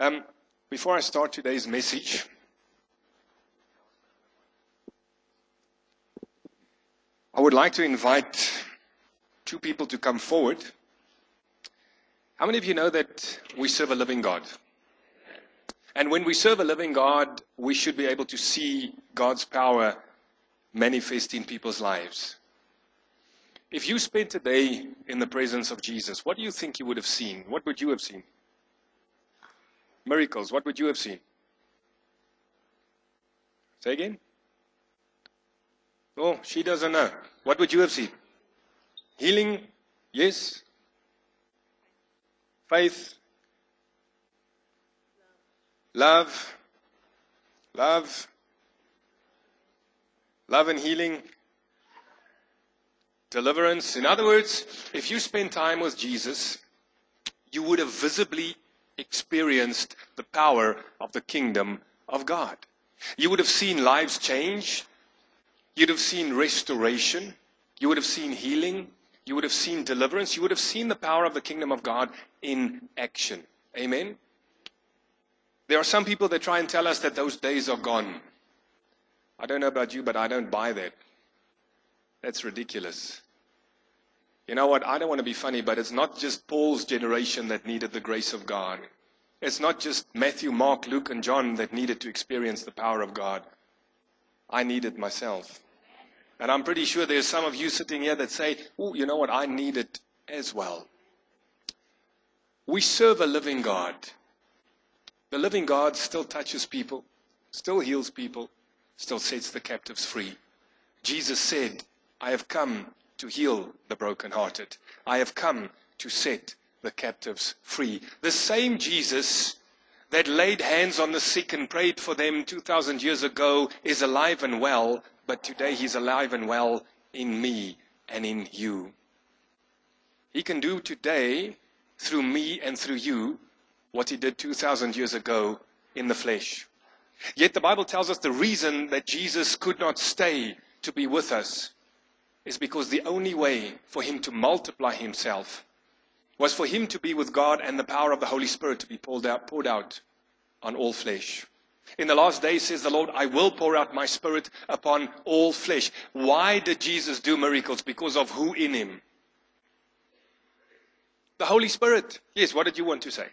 Before I start today's message, I would like to invite two people to come forward. How many of you know that we serve a living God? And when we serve a living God, we should be able to see God's power manifest in people's lives. If you spent a day in the presence of Jesus, what do you think you would have seen? What would you have seen? Miracles, what would you have seen? Say again? Oh, she doesn't know. What would you have seen? Healing? Yes. Faith? Love? Love? Love and healing? Deliverance? In other words, if you spend time with Jesus, you would have visibly experienced the power of the kingdom of God. You would have seen lives change. You'd have seen restoration. You would have seen healing. You would have seen deliverance. You would have seen the power of the kingdom of God in action. Amen? There are some people that try and tell us that those days are gone. I don't know about you, but I don't buy that. That's ridiculous. You know what? I don't want to be funny, but it's not just Paul's generation that needed the grace of God. It's not just Matthew, Mark, Luke, and John that needed to experience the power of God. I need it myself. And I'm pretty sure there's some of you sitting here that say, oh, you know what? I need it as well. We serve a living God. The living God still touches people, still heals people, still sets the captives free. Jesus said, I have come to heal the brokenhearted. I have come to set the captives free. The same Jesus that laid hands on the sick and prayed for them 2,000 years ago is alive and well, but today he's alive and well in me and in you. He can do today through me and through you what he did 2,000 years ago in the flesh. Yet the Bible tells us the reason that Jesus could not stay to be with us is because the only way for him to multiply himself was for him to be with God and the power of the Holy Spirit to be poured out on all flesh. In the last days, says the Lord, I will pour out my Spirit upon all flesh. Why did Jesus do miracles? Because of who in him? The Holy Spirit. Yes, what did you want to say?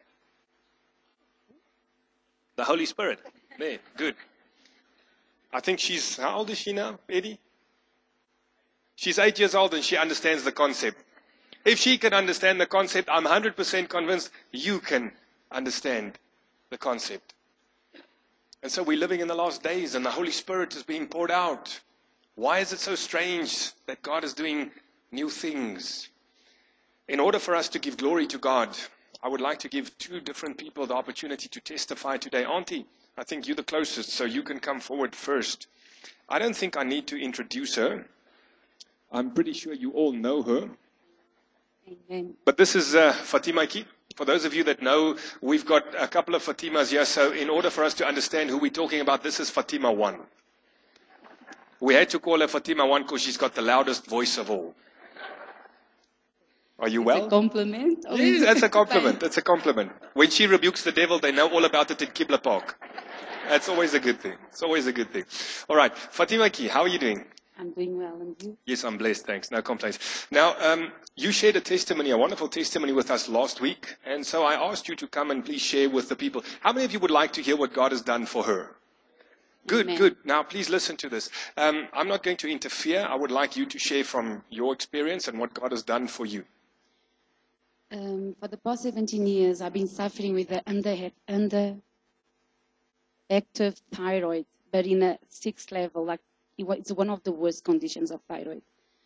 The Holy Spirit. There, good. I think how old is she now, Eddie? She's 8 years old and she understands the concept. If she can understand the concept, I'm 100% convinced you can understand the concept. And so we're living in the last days and the Holy Spirit is being poured out. Why is it so strange that God is doing new things? In order for us to give glory to God, I would like to give two different people the opportunity to testify today. Auntie, I think you're the closest, so you can come forward first. I don't think I need to introduce her. I'm pretty sure you all know her. Amen. But this is Fatima Ki. For those of you that know, we've got a couple of Fatimas here. So in order for us to understand who we're talking about, this is Fatima 1. We had to call her Fatima 1 because she's got the loudest voice of all. Are you well? It's a compliment. Yes, that's a compliment. That's a compliment. When she rebukes the devil, they know all about it in Kibla Park. That's always a good thing. It's always a good thing. All right. Fatima Ki, how are you doing? I'm doing well, and you? Yes, I'm blessed, thanks. No complaints. Now, you shared a testimony, a wonderful testimony with us last week, and so I asked you to come and please share with the people. How many of you would like to hear what God has done for her? Good, Amen. good. Now, please listen to this. I'm not going to interfere. I would like you to share from your experience and what God has done for you. For the past 17 years, I've been suffering with the underactive thyroid, but in a 6th level, like it's one of the worst conditions of thyroid.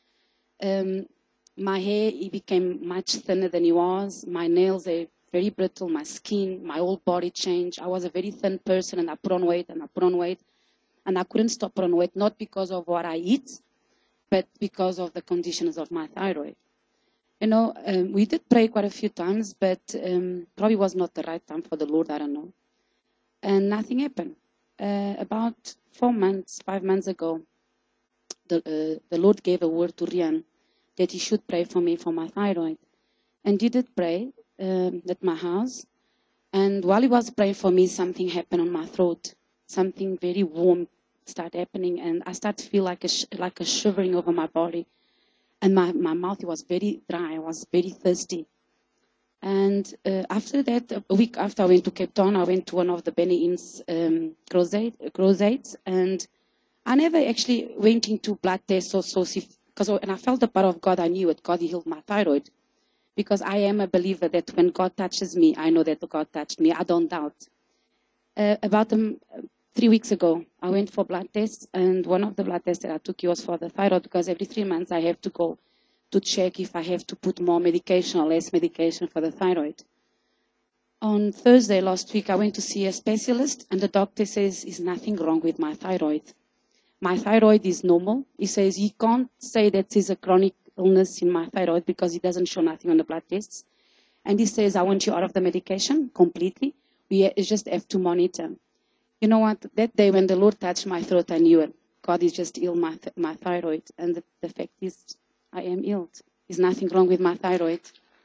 My hair, it became much thinner than it was. My nails are very brittle. My skin, my whole body changed. I was a very thin person, and I put on weight, and I put on weight. And I couldn't stop putting on weight, not because of what I eat, but because of the conditions of my thyroid. You know, we did pray quite a few times, but probably was not the right time for the Lord, I don't know. And nothing happened. About 5 months ago, the Lord gave a word to Rian that he should pray for me for my thyroid. And he did pray at my house. And while he was praying for me, something happened on my throat. Something very warm started happening, and I started to feel like a shivering over my body. And my mouth was very dry. I was very thirsty. And after that, a week after I went to Cape Town, I went to one of the Benny Inn's crusades, and I never actually went into blood tests or so, and I felt the power of God. I knew it. God healed my thyroid, because I am a believer that when God touches me, I know that God touched me. I don't doubt. About 3 weeks ago, I went for blood tests, and one of the blood tests that I took was for the thyroid, because every 3 months I have to go to check if I have to put more medication or less medication for the thyroid. On Thursday last week, I went to see a specialist, and the doctor says there's nothing wrong with my thyroid. My thyroid is normal. He says he can't say that there's a chronic illness in my thyroid because he doesn't show nothing on the blood tests. And he says, I want you out of the medication completely. We just have to monitor. You know what? That day when the Lord touched my throat, I knew it. God is just ill my thyroid. And the fact is, I am ill. There's nothing wrong with my thyroid.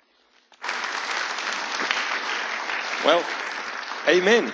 Well, amen.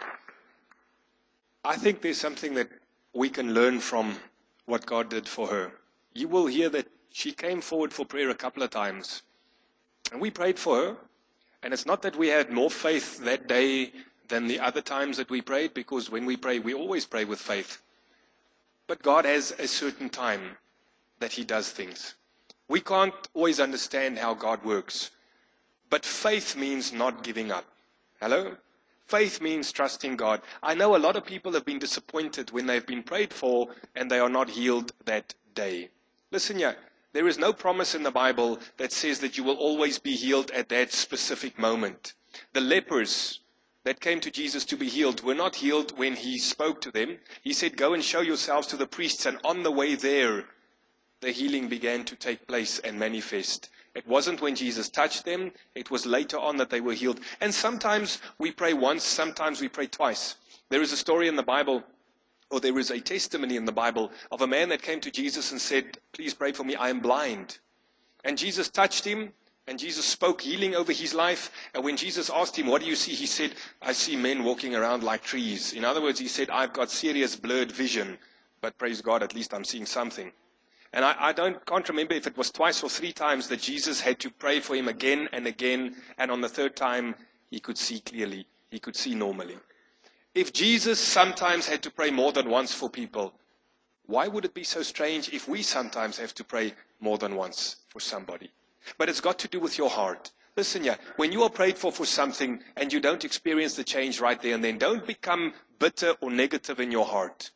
I think there's something that we can learn from what God did for her. You will hear that she came forward for prayer a couple of times. And we prayed for her. And it's not that we had more faith that day than the other times that we prayed, because when we pray, we always pray with faith. But God has a certain time that He does things. We can't always understand how God works. But faith means not giving up. Hello? Faith means trusting God. I know a lot of people have been disappointed when they've been prayed for and they are not healed that day. Listen here, there is no promise in the Bible that says that you will always be healed at that specific moment. The lepers that came to Jesus to be healed were not healed when He spoke to them. He said, go and show yourselves to the priests, and on the way there, the healing began to take place and manifest. It wasn't when Jesus touched them. It was later on that they were healed. And sometimes we pray once, sometimes we pray twice. There is a story in the Bible, or there is a testimony in the Bible, of a man that came to Jesus and said, please pray for me, I am blind. And Jesus touched him, and Jesus spoke healing over his life. And when Jesus asked him, what do you see? He said, I see men walking around like trees. In other words, he said, I've got serious blurred vision, but praise God, at least I'm seeing something. And I can't remember if it was twice or 3 times that Jesus had to pray for him again and again. And on the 3rd time, he could see clearly. He could see normally. If Jesus sometimes had to pray more than once for people, why would it be so strange if we sometimes have to pray more than once for somebody? But it's got to do with your heart. Listen here, when you are prayed for something and you don't experience the change right there and then, don't become bitter or negative in your heart.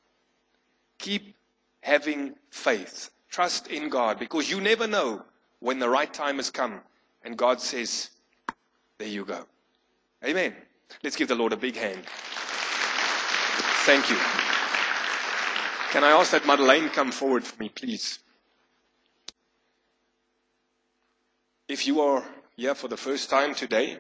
Keep having faith. Trust in God, because you never know when the right time has come and God says, there you go. Amen. Let's give the Lord a big hand. Thank you. Can I ask that Madeleine come forward for me, please? If you are here for the first time today,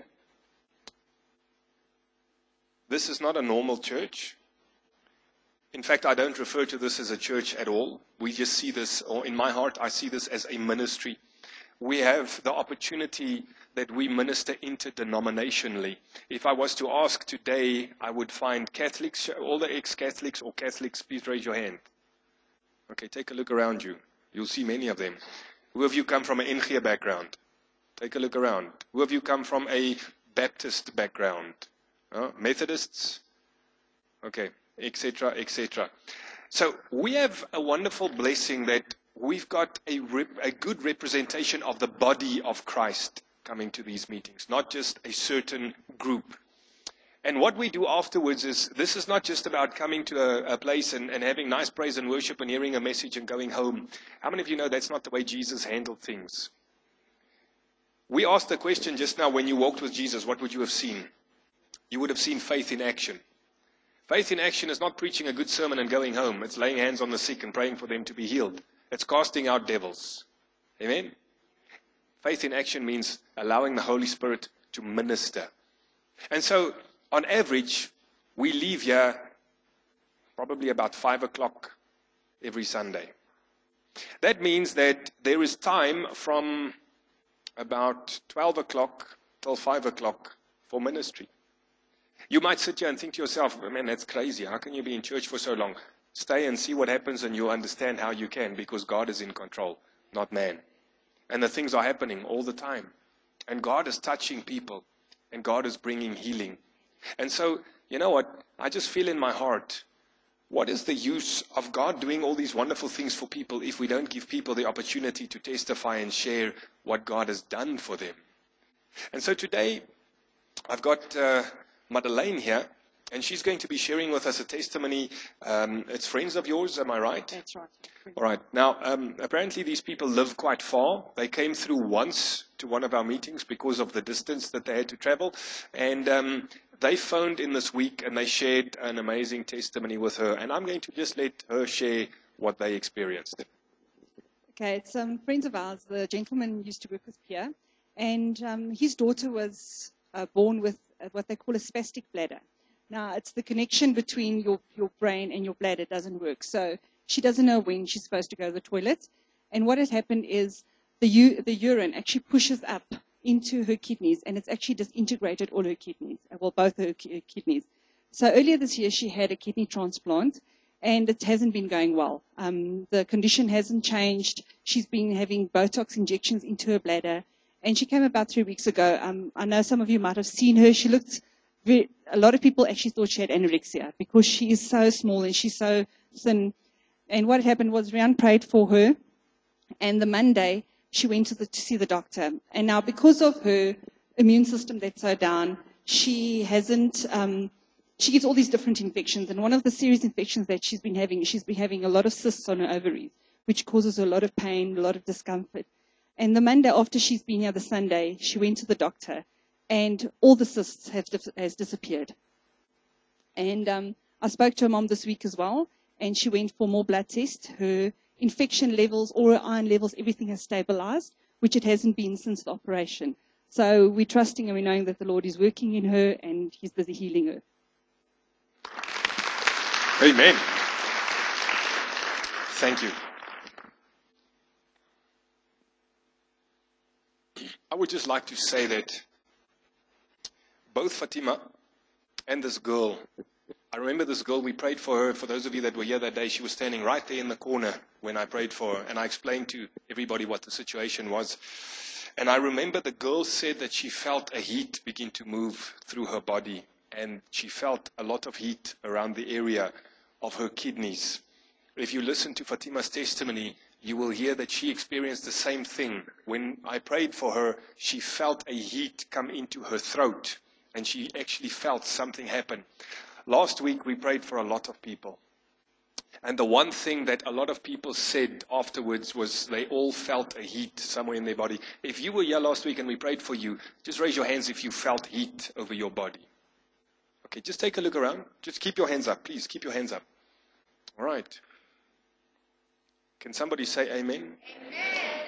this is not a normal church. In fact, I don't refer to this as a church at all. We just see this, or in my heart, I see this as a ministry. We have the opportunity that we minister interdenominationally. If I was to ask today, I would find Catholics, all the ex-Catholics or Catholics, please raise your hand. Okay, take a look around you. You'll see many of them. Who of you come from an NG background? Take a look around. Who of you come from a Baptist background? Methodists? Okay. Etc., etc. So we have a wonderful blessing that we've got a good representation of the body of Christ coming to these meetings, not just a certain group. And what we do afterwards is, this is not just about coming to a place and having nice praise and worship and hearing a message and going home. How many of you know that's not the way Jesus handled things? We asked the question just now, when you walked with Jesus, what would you have seen? You would have seen faith in action. Faith in action is not preaching a good sermon and going home. It's laying hands on the sick and praying for them to be healed. It's casting out devils. Amen? Faith in action means allowing the Holy Spirit to minister. And so, on average, we leave here probably about 5 o'clock every Sunday. That means that there is time from about 12 o'clock till 5 o'clock for ministry. You might sit here and think to yourself, man, that's crazy. How can you be in church for so long? Stay and see what happens and you'll understand how you can, because God is in control, not man. And the things are happening all the time. And God is touching people. And God is bringing healing. And so, you know what? I just feel in my heart, what is the use of God doing all these wonderful things for people if we don't give people the opportunity to testify and share what God has done for them? And so today, I've got Madeleine here, and she's going to be sharing with us a testimony. It's friends of yours, am I right? That's right. All right. Now, apparently these people live quite far. They came through once to one of our meetings because of the distance that they had to travel. And they phoned in this week and they shared an amazing testimony with her. And I'm going to just let her share what they experienced. Okay, it's friends of ours. The gentleman used to work with Pierre, and his daughter was born with what they call a spastic bladder. Now, it's the connection between your brain and your bladder doesn't work. So she doesn't know when she's supposed to go to the toilet. And what has happened is the urine actually pushes up into her kidneys, and it's actually disintegrated all her kidneys, well, both her kidneys. So earlier this year, she had a kidney transplant, and it hasn't been going well. The condition hasn't changed. She's been having Botox injections into her bladder, and she came about 3 weeks ago. I know some of you might have seen her. She looked a lot of people actually thought she had anorexia because she is so small and she's so thin. And what happened was Rian prayed for her, and the Monday she went to see the doctor. And now because of her immune system that's so down, she hasn't, she gets all these different infections. And one of the serious infections that she's been having a lot of cysts on her ovaries, which causes her a lot of pain, a lot of discomfort. And the Monday after she's been here, the Sunday, she went to the doctor, and all the cysts has disappeared. And I spoke to her mom this week as well, and she went for more blood tests. Her infection levels, all her iron levels, everything has stabilized, which it hasn't been since the operation. So we're trusting and we're knowing that the Lord is working in her and he's busy healing her. Amen. Thank you. I would just like to say that both Fatima and this girl, I remember this girl, we prayed for her. For those of you that were here that day, she was standing right there in the corner when I prayed for her. And I explained to everybody what the situation was. And I remember the girl said that she felt a heat begin to move through her body. And she felt a lot of heat around the area of her kidneys. If you listen to Fatima's testimony, you will hear that she experienced the same thing. When I prayed for her, she felt a heat come into her throat. And she actually felt something happen. Last week, we prayed for a lot of people. And the one thing that a lot of people said afterwards was they all felt a heat somewhere in their body. If you were here last week and we prayed for you, just raise your hands if you felt heat over your body. Okay, just take a look around. Just keep your hands up. Please, keep your hands up. All right. Can somebody say amen? Amen.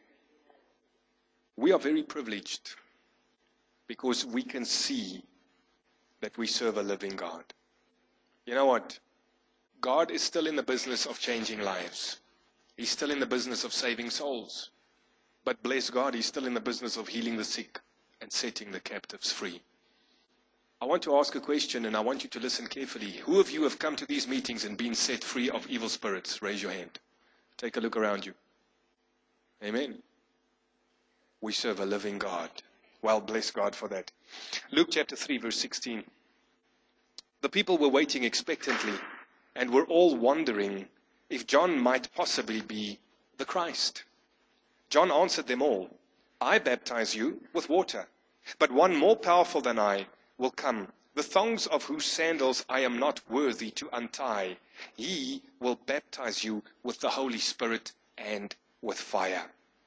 We are very privileged because we can see that we serve a living God. You know what? God is still in the business of changing lives. He's still in the business of saving souls. But bless God, He's still in the business of healing the sick and setting the captives free. I want to ask a question and I want you to listen carefully. Who of you have come to these meetings and been set free of evil spirits? Raise your hand. Take a look around you. Amen. We serve a living God. Well, bless God for that. Luke chapter 3, verse 16. The people were waiting expectantly and were all wondering if John might possibly be the Christ. John answered them all, I baptize you with water, but one more powerful than I will come, the thongs of whose sandals I am not worthy to untie. He will baptize you with the Holy Spirit and with fire.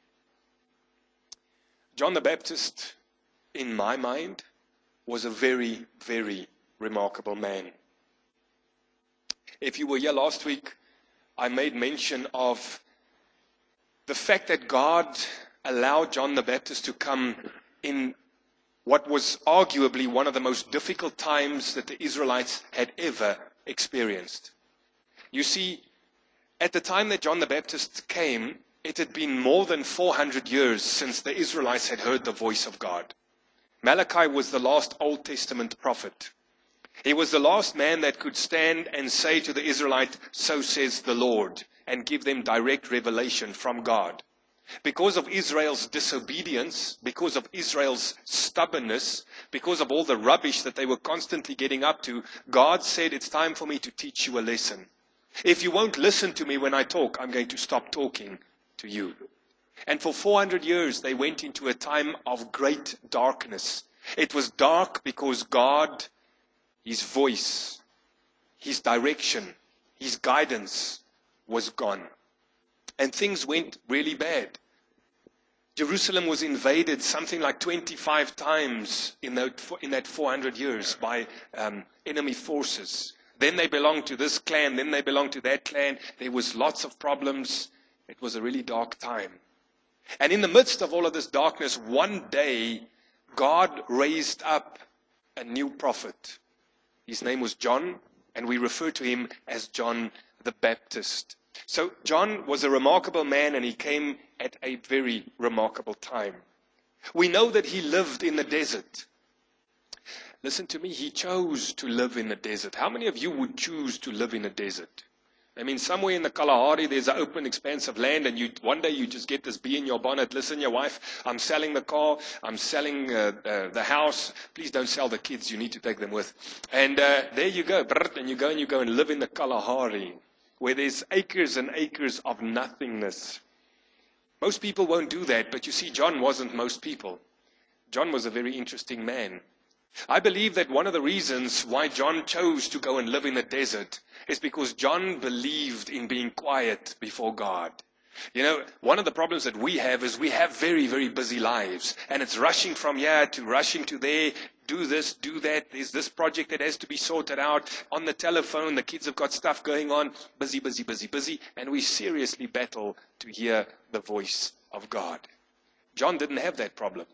John the Baptist, in my mind, was a very, very remarkable man. If you were here last week, I made mention of the fact that God allowed John the Baptist to come in what was arguably one of the most difficult times that the Israelites had ever experienced. You see, at the time that John the Baptist came, it had been more than 400 years since the Israelites had heard the voice of God. Malachi was the last Old Testament prophet. He was the last man that could stand and say to the Israelite, "So says the Lord," and give them direct revelation from God. Because of Israel's disobedience, because of Israel's stubbornness, because of all the rubbish that they were constantly getting up to, God said, "It's time for me to teach you a lesson. If you won't listen to me when I talk, I'm going to stop talking to you." And for 400 years, they went into a time of great darkness. It was dark because God, His voice, His direction, His guidance was gone. And things went really bad. Jerusalem was invaded something like 25 times in that 400 years by enemy forces. Then they belonged to this clan, then they belonged to that clan. There was lots of problems. It was a really dark time. And in the midst of all of this darkness, one day, God raised up a new prophet. His name was John, and we refer to him as John the Baptist. So John was a remarkable man, and he came at a very remarkable time. We know that he lived in the desert. Listen to me, he chose to live in the desert. How many of you would choose to live in a desert? I mean, somewhere in the Kalahari, there's an open expanse of land, and one day you just get this bee in your bonnet. "Listen, your wife, I'm selling the car, I'm selling the house. Please don't sell the kids, you need to take them with." And there you go, and you go and live in the Kalahari, where there's acres and acres of nothingness. Most people won't do that, but you see, John wasn't most people. John was a very interesting man. I believe that one of the reasons why John chose to go and live in the desert is because John believed in being quiet before God. You know, one of the problems that we have is we have very, very busy lives. And it's rushing from here to rushing to there. Do this, do that. There's this project that has to be sorted out. On the telephone, the kids have got stuff going on. Busy, busy, busy, busy. And we seriously battle to hear the voice of God. John didn't have that problem.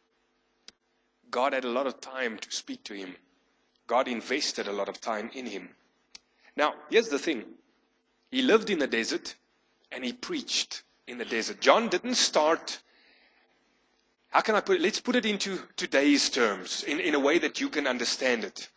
God had a lot of time to speak to him. God invested a lot of time in him. Now, here's the thing. He lived in the desert and he preached in the desert. John didn't start, how can I put it? Let's put it into today's terms in a way that you can understand it.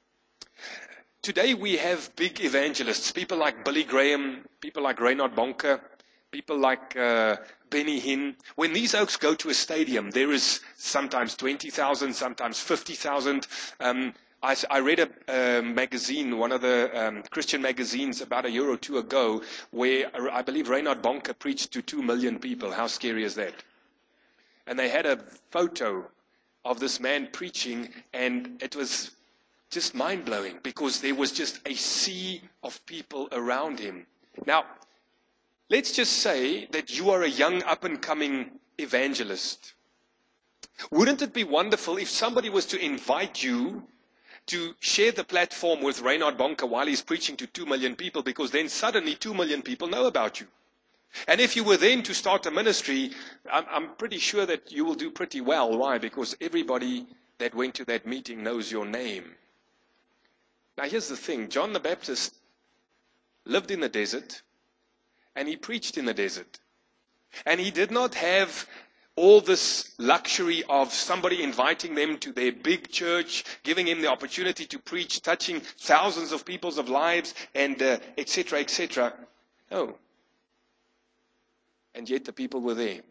Today we have big evangelists, people like Billy Graham, people like Reinhard Bonnke, people like Benny Hinn. When these oaks go to a stadium, there is sometimes 20,000, sometimes 50,000. I read a magazine, one of the Christian magazines about a year or two ago, where I believe Reinhard Bonnke preached to 2 million people. How scary is that? And they had a photo of this man preaching, and it was just mind-blowing because there was just a sea of people around him. Now, let's just say that you are a young up-and-coming evangelist. Wouldn't it be wonderful if somebody was to invite you to share the platform with Reinhard Bonnke while he's preaching to 2 million people, because then suddenly 2 million people know about you. And if you were then to start a ministry, I'm pretty sure that you will do pretty well. Why? Because everybody that went to that meeting knows your name. Now here's the thing. John the Baptist lived in the desert, and he preached in the desert. And he did not have all this luxury of somebody inviting them to their big church, giving him the opportunity to preach, touching thousands of people's lives, and etc., etc. No. And yet the people were there.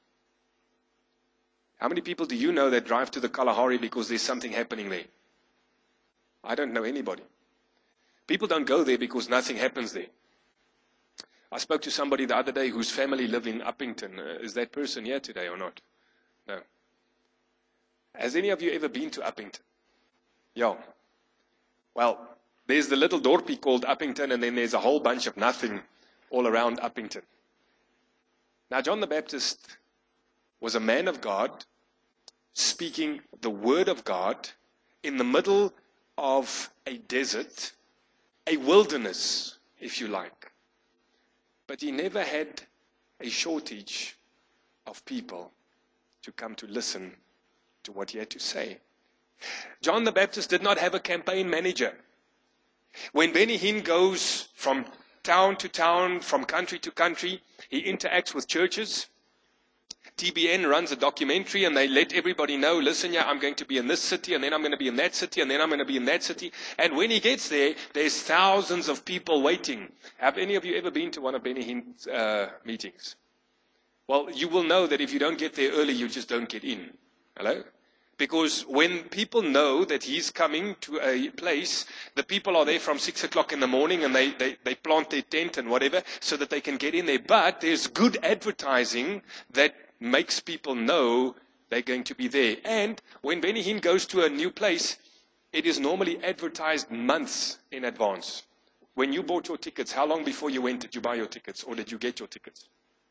How many people do you know that drive to the Kalahari because there's something happening there? I don't know anybody. People don't go there because nothing happens there. I spoke to somebody the other day whose family live in Uppington. Is that person here today or not? No. Has any of you ever been to Uppington? Yeah. Well, there's the little dorpie called Uppington, and then there's a whole bunch of nothing all around Uppington. Now, John the Baptist was a man of God, speaking the word of God in the middle of a desert, a wilderness, if you like. But he never had a shortage of people to come to listen to what he had to say. John the Baptist did not have a campaign manager. When Benny Hinn goes from town to town, from country to country, he interacts with churches. TBN runs a documentary and they let everybody know, listen, yeah, I'm going to be in this city and then I'm going to be in that city and then I'm going to be in that city. And when he gets there, there's thousands of people waiting. Have any of you ever been to one of Benny Hinn's meetings? Well, you will know that if you don't get there early, you just don't get in. Hello? Because when people know that he's coming to a place, the people are there from 6 o'clock in the morning and they plant their tent and whatever so that they can get in there. But there's good advertising that makes people know they're going to be there. And when Benny Hinn goes to a new place, it is normally advertised months in advance. When you bought your tickets, how long before you went did you buy your tickets or did you get your tickets?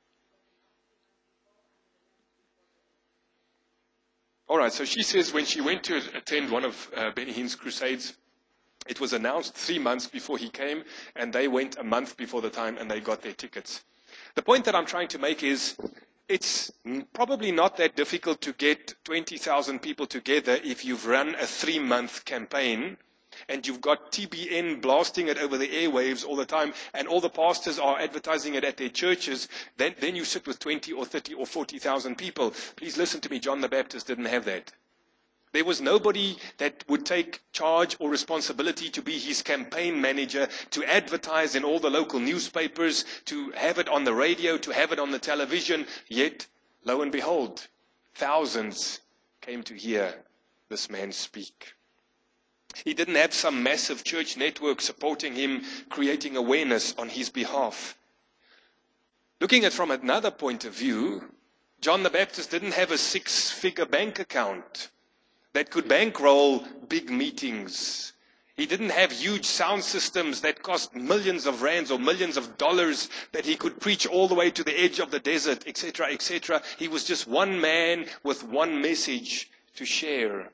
All right, so she says when she went to attend one of Benny Hinn's crusades, it was announced 3 months before he came, and they went a month before the time, and they got their tickets. The point that I'm trying to make is it's probably not that difficult to get 20,000 people together if you've run a 3-month campaign, and you've got TBN blasting it over the airwaves all the time, and all the pastors are advertising it at their churches, then you sit with 20 or 30 or 40,000 people. Please listen to me, John the Baptist didn't have that. There was nobody that would take charge or responsibility to be his campaign manager, to advertise in all the local newspapers, to have it on the radio, to have it on the television. Yet, lo and behold, thousands came to hear this man speak. He didn't have some massive church network supporting him, creating awareness on his behalf. Looking at it from another point of view, John the Baptist didn't have a 6-figure bank account that could bankroll big meetings. He didn't have huge sound systems that cost millions of rands or millions of dollars that he could preach all the way to the edge of the desert, etc., etc. He was just one man with one message to share.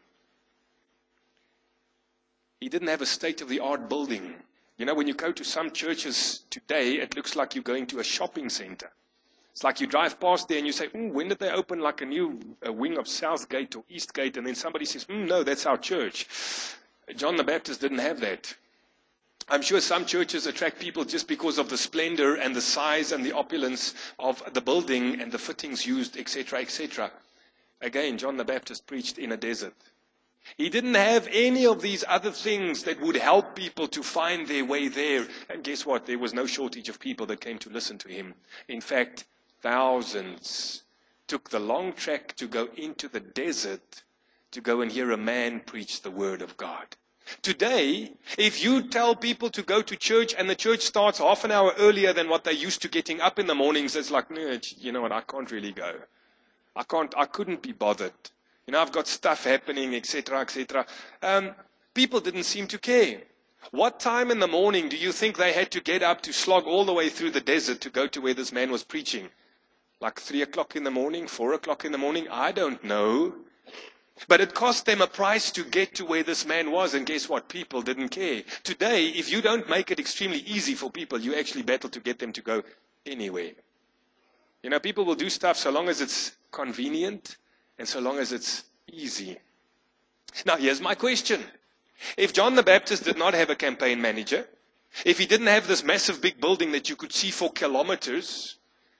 He didn't have a state-of-the-art building. You know, when you go to some churches today, it looks like you're going to a shopping center. It's like you drive past there and you say, when did they open like a new wing of Southgate or Eastgate? And then somebody says, no, that's our church. John the Baptist didn't have that. I'm sure some churches attract people just because of the splendor and the size and the opulence of the building and the fittings used, etc., etc. Again, John the Baptist preached in a desert. He didn't have any of these other things that would help people to find their way there. And guess what? There was no shortage of people that came to listen to him. In fact, thousands took the long trek to go into the desert to go and hear a man preach the word of God. Today, if you tell people to go to church and the church starts half an hour earlier than what they're used to getting up in the mornings, it's like, no, you know what, I can't really go. I couldn't be bothered. You know, I've got stuff happening, etc., etc. People didn't seem to care. What time in the morning do you think they had to get up to slog all the way through the desert to go to where this man was preaching? Like 3 o'clock in the morning, 4 o'clock in the morning? I don't know. But it cost them a price to get to where this man was, and guess what? People didn't care. Today, if you don't make it extremely easy for people, you actually battle to get them to go anywhere. You know, people will do stuff so long as it's convenient, and so long as it's easy. Now, here's my question. If John the Baptist did not have a campaign manager, if he didn't have this massive big building that you could see for kilometers,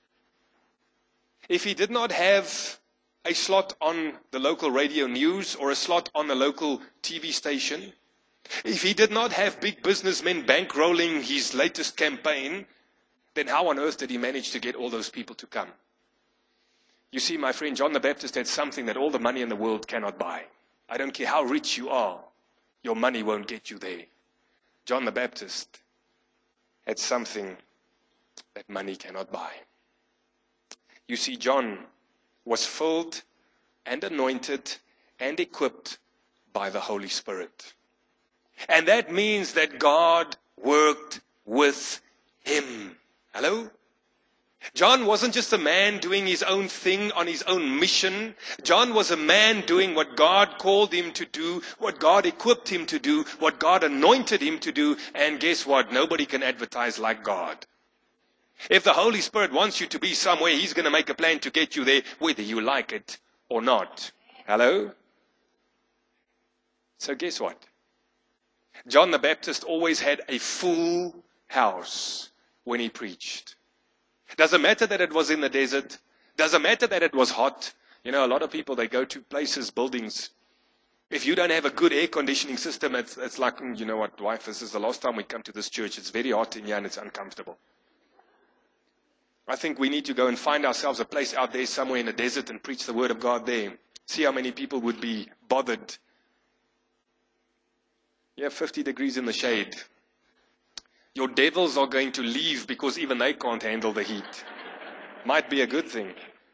if he did not have a slot on the local radio news or a slot on the local TV station, if he did not have big businessmen bankrolling his latest campaign, then how on earth did he manage to get all those people to come? You see, my friend, John the Baptist had something that all the money in the world cannot buy. I don't care how rich you are, your money won't get you there. John the Baptist had something that money cannot buy. You see, John was filled and anointed and equipped by the Holy Spirit. And that means that God worked with him. Hello? John wasn't just a man doing his own thing on his own mission. John was a man doing what God called him to do, what God equipped him to do, what God anointed him to do. And guess what? Nobody can advertise like God. If the Holy Spirit wants you to be somewhere, he's going to make a plan to get you there, whether you like it or not. Hello? So guess what? John the Baptist always had a full house when he preached. Doesn't matter that it was in the desert. Doesn't matter that it was hot. You know, a lot of people, they go to places, buildings. If you don't have a good air conditioning system, it's like, you know what, wife, this is the last time we come to this church. It's very hot in here and it's uncomfortable. I think we need to go and find ourselves a place out there somewhere in the desert and preach the word of God there. See how many people would be bothered. You have 50 degrees in the shade. Your devils are going to leave because even they can't handle the heat. Might be a good thing.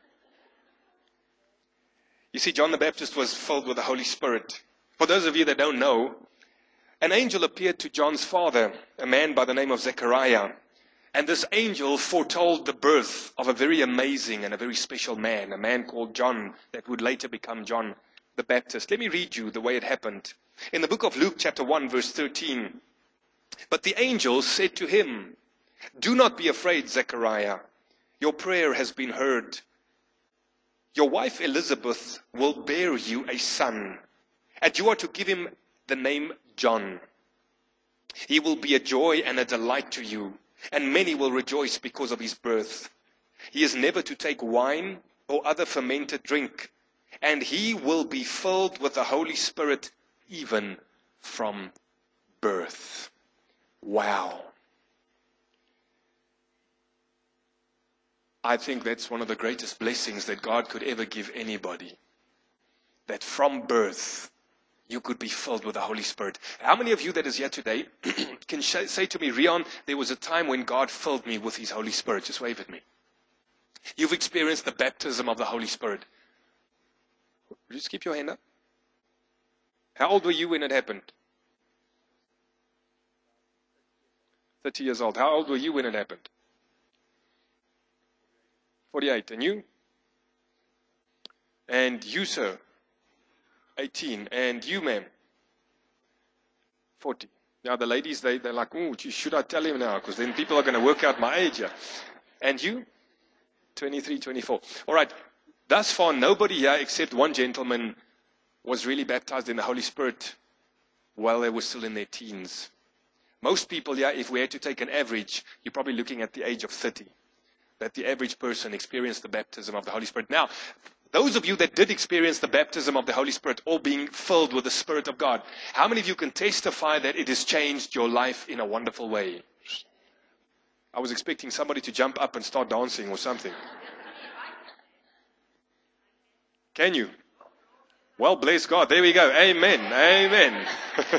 You see, John the Baptist was filled with the Holy Spirit. For those of you that don't know, an angel appeared to John's father, a man by the name of Zechariah. And this angel foretold the birth of a very amazing and a very special man, a man called John, that would later become John the Baptist. Let me read you the way it happened. In the book of Luke chapter 1 verse 13, but the angel said to him, do not be afraid, Zechariah. Your prayer has been heard. Your wife Elizabeth will bear you a son, and you are to give him the name John. He will be a joy and a delight to you, and many will rejoice because of his birth. He is never to take wine or other fermented drink, and he will be filled with the Holy Spirit even from birth. Wow. I think that's one of the greatest blessings that God could ever give anybody. That from birth, you could be filled with the Holy Spirit. How many of you that is here today can say to me, Rion, there was a time when God filled me with his Holy Spirit? Just wave at me. You've experienced the baptism of the Holy Spirit. Just keep your hand up. How old were you when it happened? 30 years old. How old were you when it happened? 48. And you? And you, sir? 18. And you, ma'am? 40. Now the ladies, they're like, oh, should I tell him now? Because then people are going to work out my age here. And you? 23, 24. All right. Thus far, nobody here except one gentleman was really baptized in the Holy Spirit while they were still in their teens. Most people here, if we had to take an average, you're probably looking at the age of 30. That the average person experienced the baptism of the Holy Spirit. Now, those of you that did experience the baptism of the Holy Spirit, or being filled with the Spirit of God, how many of you can testify that it has changed your life in a wonderful way? I was expecting somebody to jump up and start dancing or something. Can you? Well, bless God. There we go. Amen. Amen.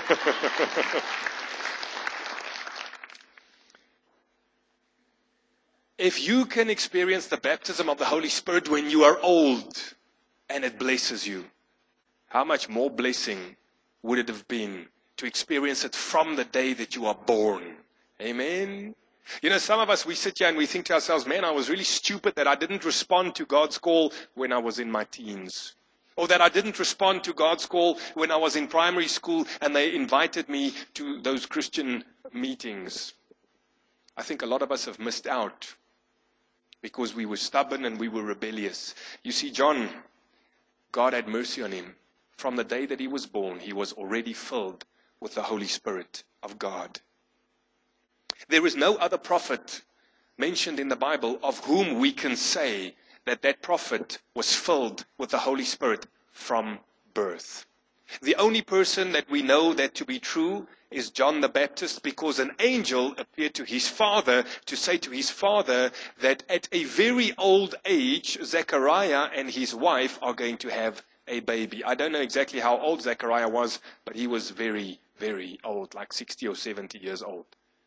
If you can experience the baptism of the Holy Spirit when you are old and it blesses you, how much more blessing would it have been to experience it from the day that you are born? Amen. You know, some of us, we sit here and we think to ourselves, man, I was really stupid that I didn't respond to God's call when I was in my teens. Or that I didn't respond to God's call when I was in primary school and they invited me to those Christian meetings. I think a lot of us have missed out because we were stubborn and we were rebellious. You see, John, God had mercy on him. From the day that he was born, he was already filled with the Holy Spirit of God. There is no other prophet mentioned in the Bible of whom we can say that that prophet was filled with the Holy Spirit from birth. The only person that we know that to be true is John the Baptist, because an angel appeared to his father to say to his father that at a very old age, Zechariah and his wife are going to have a baby. I don't know exactly how old Zechariah was, but he was very, very old, like 60 or 70 years old.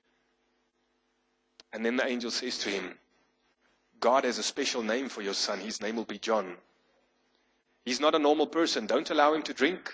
And then the angel says to him, God has a special name for your son. His name will be John. He's not a normal person. Don't allow him to drink.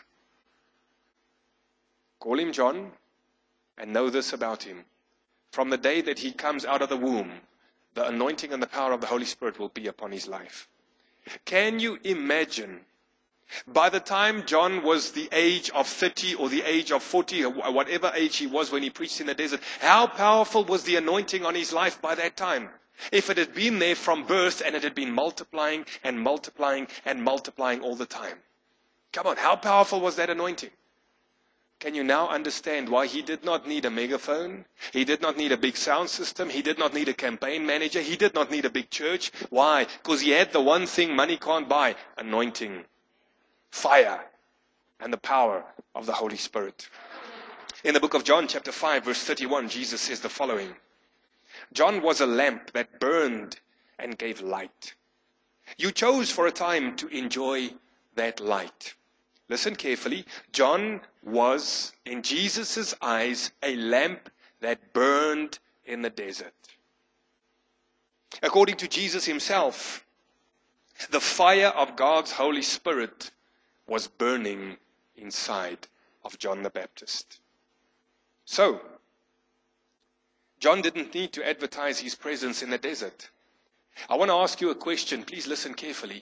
Call him John, and know this about him. From the day that he comes out of the womb, the anointing and the power of the Holy Spirit will be upon his life. Can you imagine, by the time John was the age of 30 or the age of 40, or whatever age he was when he preached in the desert, how powerful was the anointing on his life by that time? If it had been there from birth and it had been multiplying and multiplying and multiplying all the time. Come on, how powerful was that anointing? Can you now understand why he did not need a megaphone? He did not need a big sound system. He did not need a campaign manager. He did not need a big church. Why? Because he had the one thing money can't buy: anointing, fire, and the power of the Holy Spirit. In the book of John, chapter 5, verse 31, Jesus says the following: John was a lamp that burned and gave light. You chose for a time to enjoy that light. Listen carefully. John was, in Jesus' eyes, a lamp that burned in the desert. According to Jesus himself, the fire of God's Holy Spirit was burning inside of John the Baptist. So, John didn't need to advertise his presence in the desert. I want to ask you a question. Please listen carefully.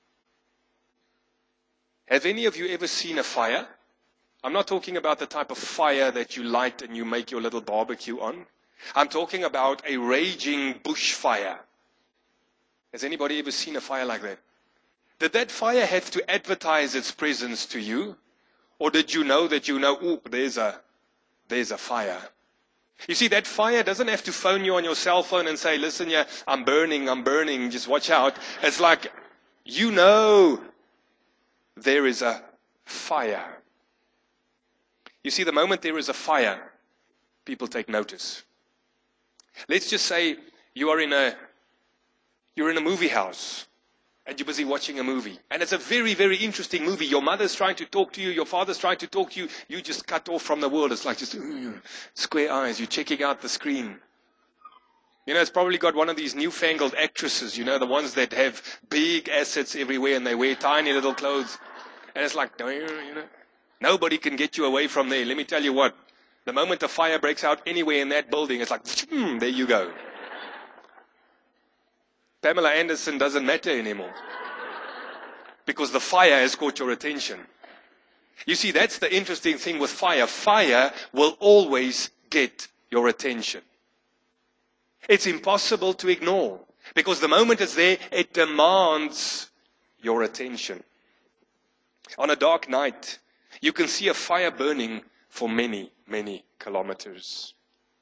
Have any of you ever seen a fire? I'm not talking about the type of fire that you light and you make your little barbecue on. I'm talking about a raging bush fire. Has anybody ever seen a fire like that? Did that fire have to advertise its presence to you? Or did you know that ooh, there's a fire? You see, that fire doesn't have to phone you on your cell phone and say, listen, yeah, I'm burning, just watch out. It's like, you know, there is a fire. You see, the moment there is a fire, people take notice. Let's just say you're in a movie house and you're busy watching a movie. And it's a very, very interesting movie. Your mother's trying to talk to you. Your father's trying to talk to you. You just cut off from the world. It's like just square eyes. You're checking out the screen. You know, it's probably got one of these newfangled actresses, you know, the ones that have big assets everywhere and they wear tiny little clothes. And it's like, you know, nobody can get you away from there. Let me tell you what, the moment a fire breaks out anywhere in that building, it's like, there you go. Pamela Anderson doesn't matter anymore. Because the fire has caught your attention. You see, that's the interesting thing with fire. Fire will always get your attention. It's impossible to ignore. Because the moment it's there, it demands your attention. On a dark night, you can see a fire burning for many, many kilometers.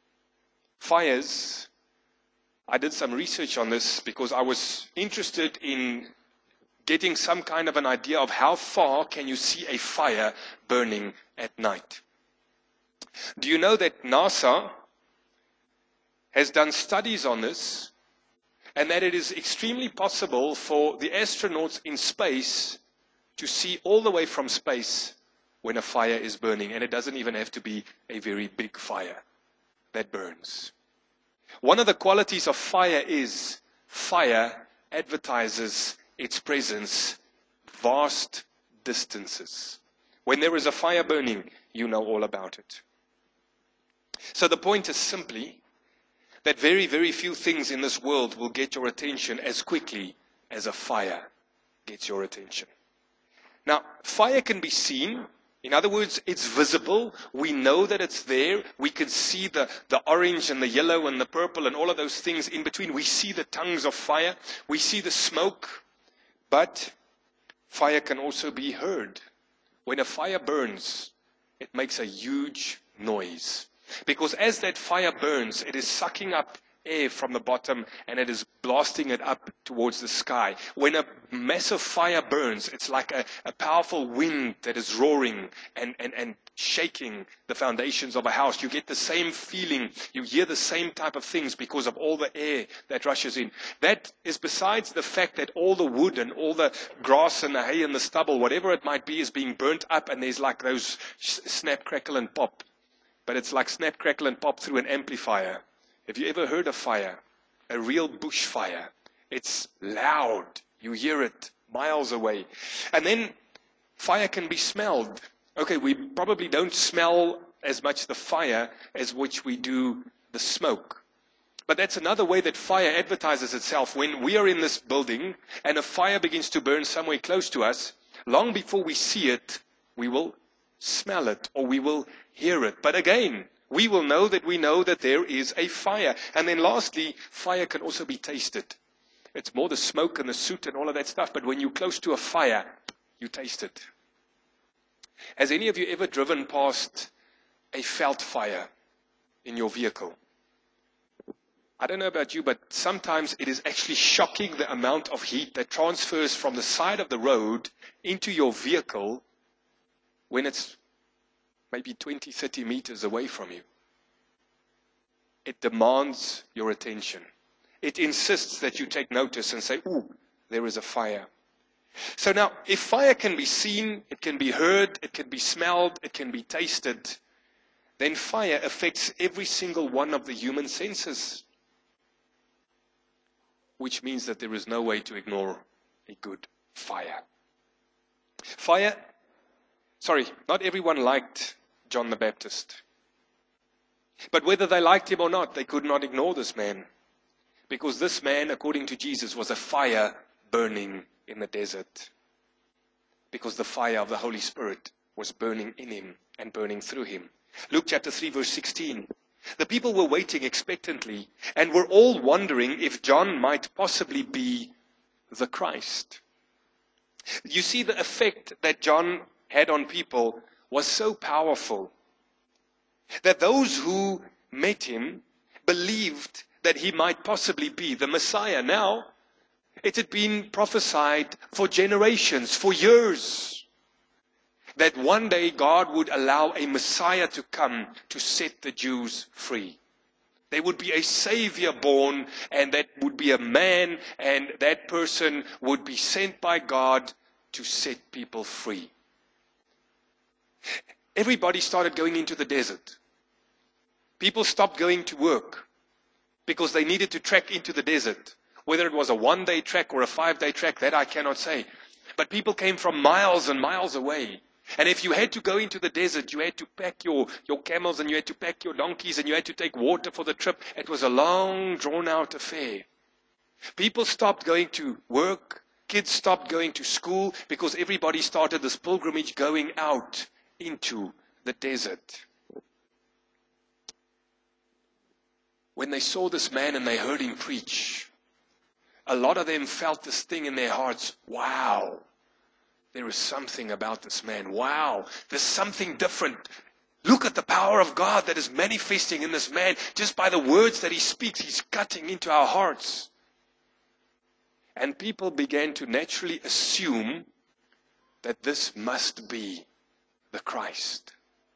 Fires, I did some research on this because I was interested in getting some kind of an idea of how far can you see a fire burning at night. Do you know that NASA has done studies on this, and that it is extremely possible for the astronauts in space to see all the way from space when a fire is burning, and it doesn't even have to be a very big fire that burns. One of the qualities of fire is fire advertises its presence vast distances. When there is a fire burning, you know all about it. So the point is simply that very, very few things in this world will get your attention as quickly as a fire gets your attention. Now, fire can be seen. In other words, it's visible. We know that it's there. We can see the orange and the yellow and the purple and all of those things in between. We see the tongues of fire. We see the smoke. But fire can also be heard. When a fire burns, it makes a huge noise. Because as that fire burns, it is sucking up air from the bottom and it is blasting it up towards the sky. When a massive fire burns, it's like a powerful wind that is roaring and shaking the foundations of a house. You get the same feeling. You hear the same type of things because of all the air that rushes in. That is besides the fact that all the wood and all the grass and the hay and the stubble, whatever it might be, is being burnt up, and there's like those snap, crackle and pop. But it's like snap, crackle and pop through an amplifier. Have you ever heard of fire? A real bush fire. It's loud. You hear it miles away. And then fire can be smelled. Okay, we probably don't smell as much the fire as which we do the smoke. But that's another way that fire advertises itself. When we are in this building and a fire begins to burn somewhere close to us, long before we see it, we will smell it or we will hear it. But again, we will know that there is a fire. And then lastly, fire can also be tasted. It's more the smoke and the soot and all of that stuff. But when you're close to a fire, you taste it. Has any of you ever driven past a felt fire in your vehicle? I don't know about you, but sometimes it is actually shocking the amount of heat that transfers from the side of the road into your vehicle when it's maybe 20, 30 meters away from you. It demands your attention. It insists that you take notice and say, ooh, there is a fire. So now, if fire can be seen, it can be heard, it can be smelled, it can be tasted, then fire affects every single one of the human senses. Which means that there is no way to ignore a good fire. Not everyone liked John the Baptist. But whether they liked him or not, they could not ignore this man. Because this man, according to Jesus, was a fire burning in the desert. Because the fire of the Holy Spirit was burning in him and burning through him. Luke chapter 3 verse 16. The people were waiting expectantly and were all wondering if John might possibly be the Christ. You see, the effect that John had on people was so powerful that those who met him believed that he might possibly be the Messiah. Now, it had been prophesied for generations, for years, that one day God would allow a Messiah to come to set the Jews free. There would be a Savior born, and that would be a man, and that person would be sent by God to set people free. Everybody started going into the desert. People stopped going to work because they needed to trek into the desert. Whether it was a 1-day trek or a 5-day trek, that I cannot say. But people came from miles and miles away. And if you had to go into the desert, you had to pack your camels and you had to pack your donkeys and you had to take water for the trip. It was a long, drawn-out affair. People stopped going to work. Kids stopped going to school because everybody started this pilgrimage going out into the desert. When they saw this man and they heard him preach, a lot of them felt this thing in their hearts. Wow. There is something about this man. Wow, there's something different. Look at the power of God that is manifesting in this man. Just by the words that he speaks, he's cutting into our hearts. And people began to naturally assume that this must be the Christ.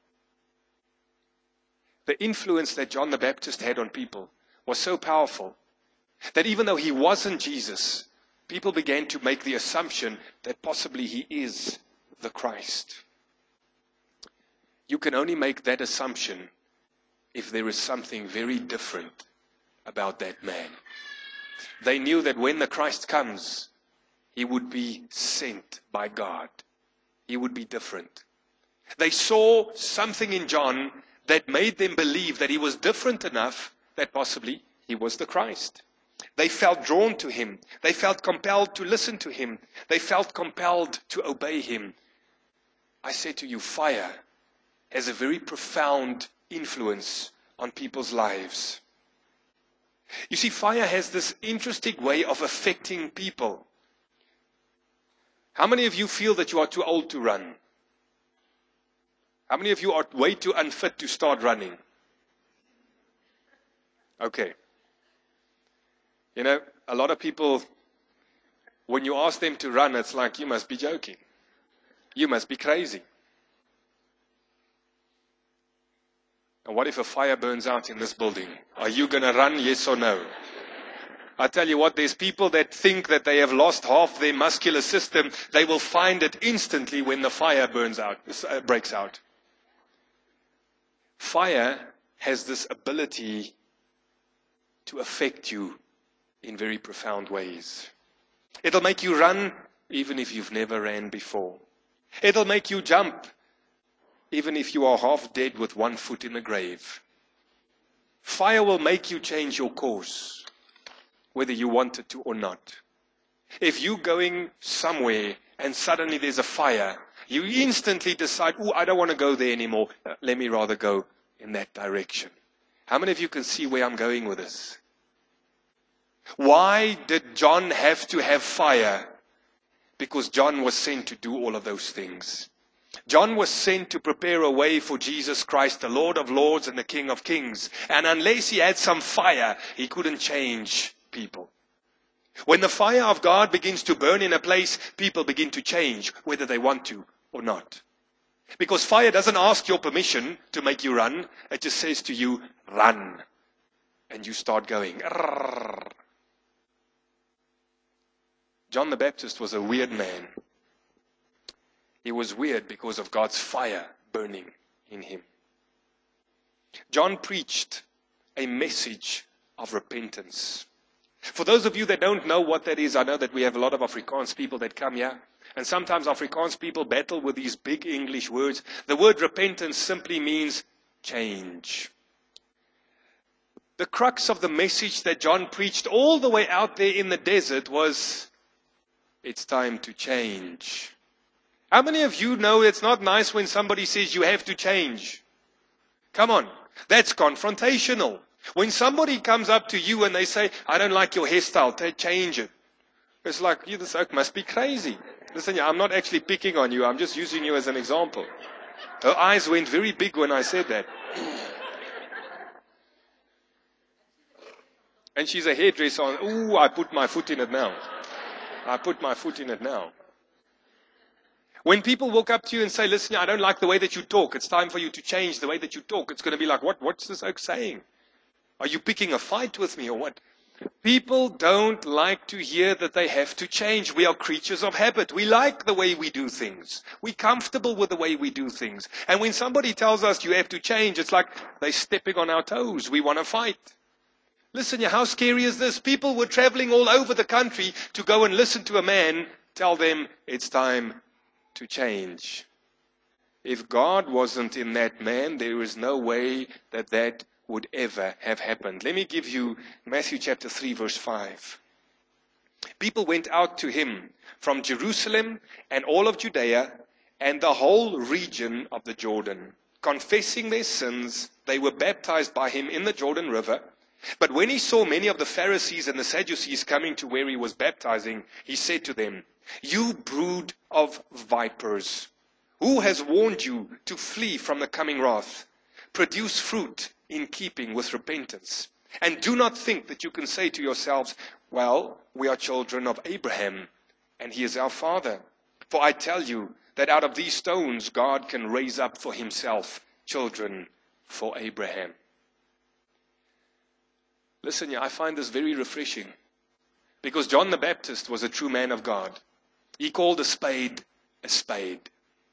The influence that John the Baptist had on people was so powerful that even though he wasn't Jesus, people began to make the assumption that possibly he is the Christ. You can only make that assumption if there is something very different about that man. They knew that when the Christ comes, he would be sent by God. He would be different. They saw something in John that made them believe that he was different enough that possibly he was the Christ. They felt drawn to him. They felt compelled to listen to him. They felt compelled to obey him. I say to you, fire has a very profound influence on people's lives. You see, fire has this interesting way of affecting people. How many of you feel that you are too old to run? How many of you are way too unfit to start running? Okay. You know, a lot of people, when you ask them to run, it's like, you must be joking. You must be crazy. And what if a fire burns out in this building? Are you going to run, yes or no? I tell you what, there's people that think that they have lost half their muscular system. They will find it instantly when the fire breaks out. Fire has this ability to affect you in very profound ways. It'll make you run even if you've never ran before. It'll make you jump even if you are half dead with one foot in the grave. Fire will make you change your course, whether you want it to or not. If you're going somewhere and suddenly there's a fire, you instantly decide, I don't want to go there anymore. Let me rather go in that direction. How many of you can see where I'm going with this? Why did John have to have fire? Because John was sent to do all of those things. John was sent to prepare a way for Jesus Christ, the Lord of Lords and the King of Kings. And unless he had some fire, he couldn't change people. When the fire of God begins to burn in a place, people begin to change, whether they want to or not. Because fire doesn't ask your permission to make you run. It just says to you, run. And you start going. Arrrr. John the Baptist was a weird man. He was weird because of God's fire burning in him. John preached a message of repentance. For those of you that don't know what that is, I know that we have a lot of Afrikaans people that come here. And sometimes Afrikaans people battle with these big English words. The word repentance simply means change. The crux of the message that John preached all the way out there in the desert was, it's time to change. How many of you know it's not nice when somebody says you have to change? Come on, that's confrontational. When somebody comes up to you and they say, I don't like your hairstyle, change it. It's like, you this oak must be crazy. Listen, I'm not actually picking on you, I'm just using you as an example. Her eyes went very big when I said that. And she's a hairdresser on, ooh, I put my foot in it now. I put my foot in it now. When people walk up to you and say, listen, I don't like the way that you talk. It's time for you to change the way that you talk. It's going to be like, what's this oak saying? Are you picking a fight with me or what? People don't like to hear that they have to change. We are creatures of habit. We like the way we do things. We're comfortable with the way we do things. And when somebody tells us you have to change, it's like they're stepping on our toes. We want to fight. Listen, how scary is this? People were traveling all over the country to go and listen to a man tell them it's time to change. If God wasn't in that man, there is no way that that would ever have happened. Let me give you Matthew chapter 3 verse 5. People went out to him from Jerusalem and all of Judea and the whole region of the Jordan. Confessing their sins, they were baptized by him in the Jordan River. But when he saw many of the Pharisees and the Sadducees coming to where he was baptizing, he said to them, you brood of vipers, who has warned you to flee from the coming wrath? Produce fruit in keeping with repentance. And do not think that you can say to yourselves, well, we are children of Abraham, and he is our father. For I tell you that out of these stones God can raise up for himself children for Abraham. Listen, I find this very refreshing. Because John the Baptist was a true man of God. He called a spade a spade.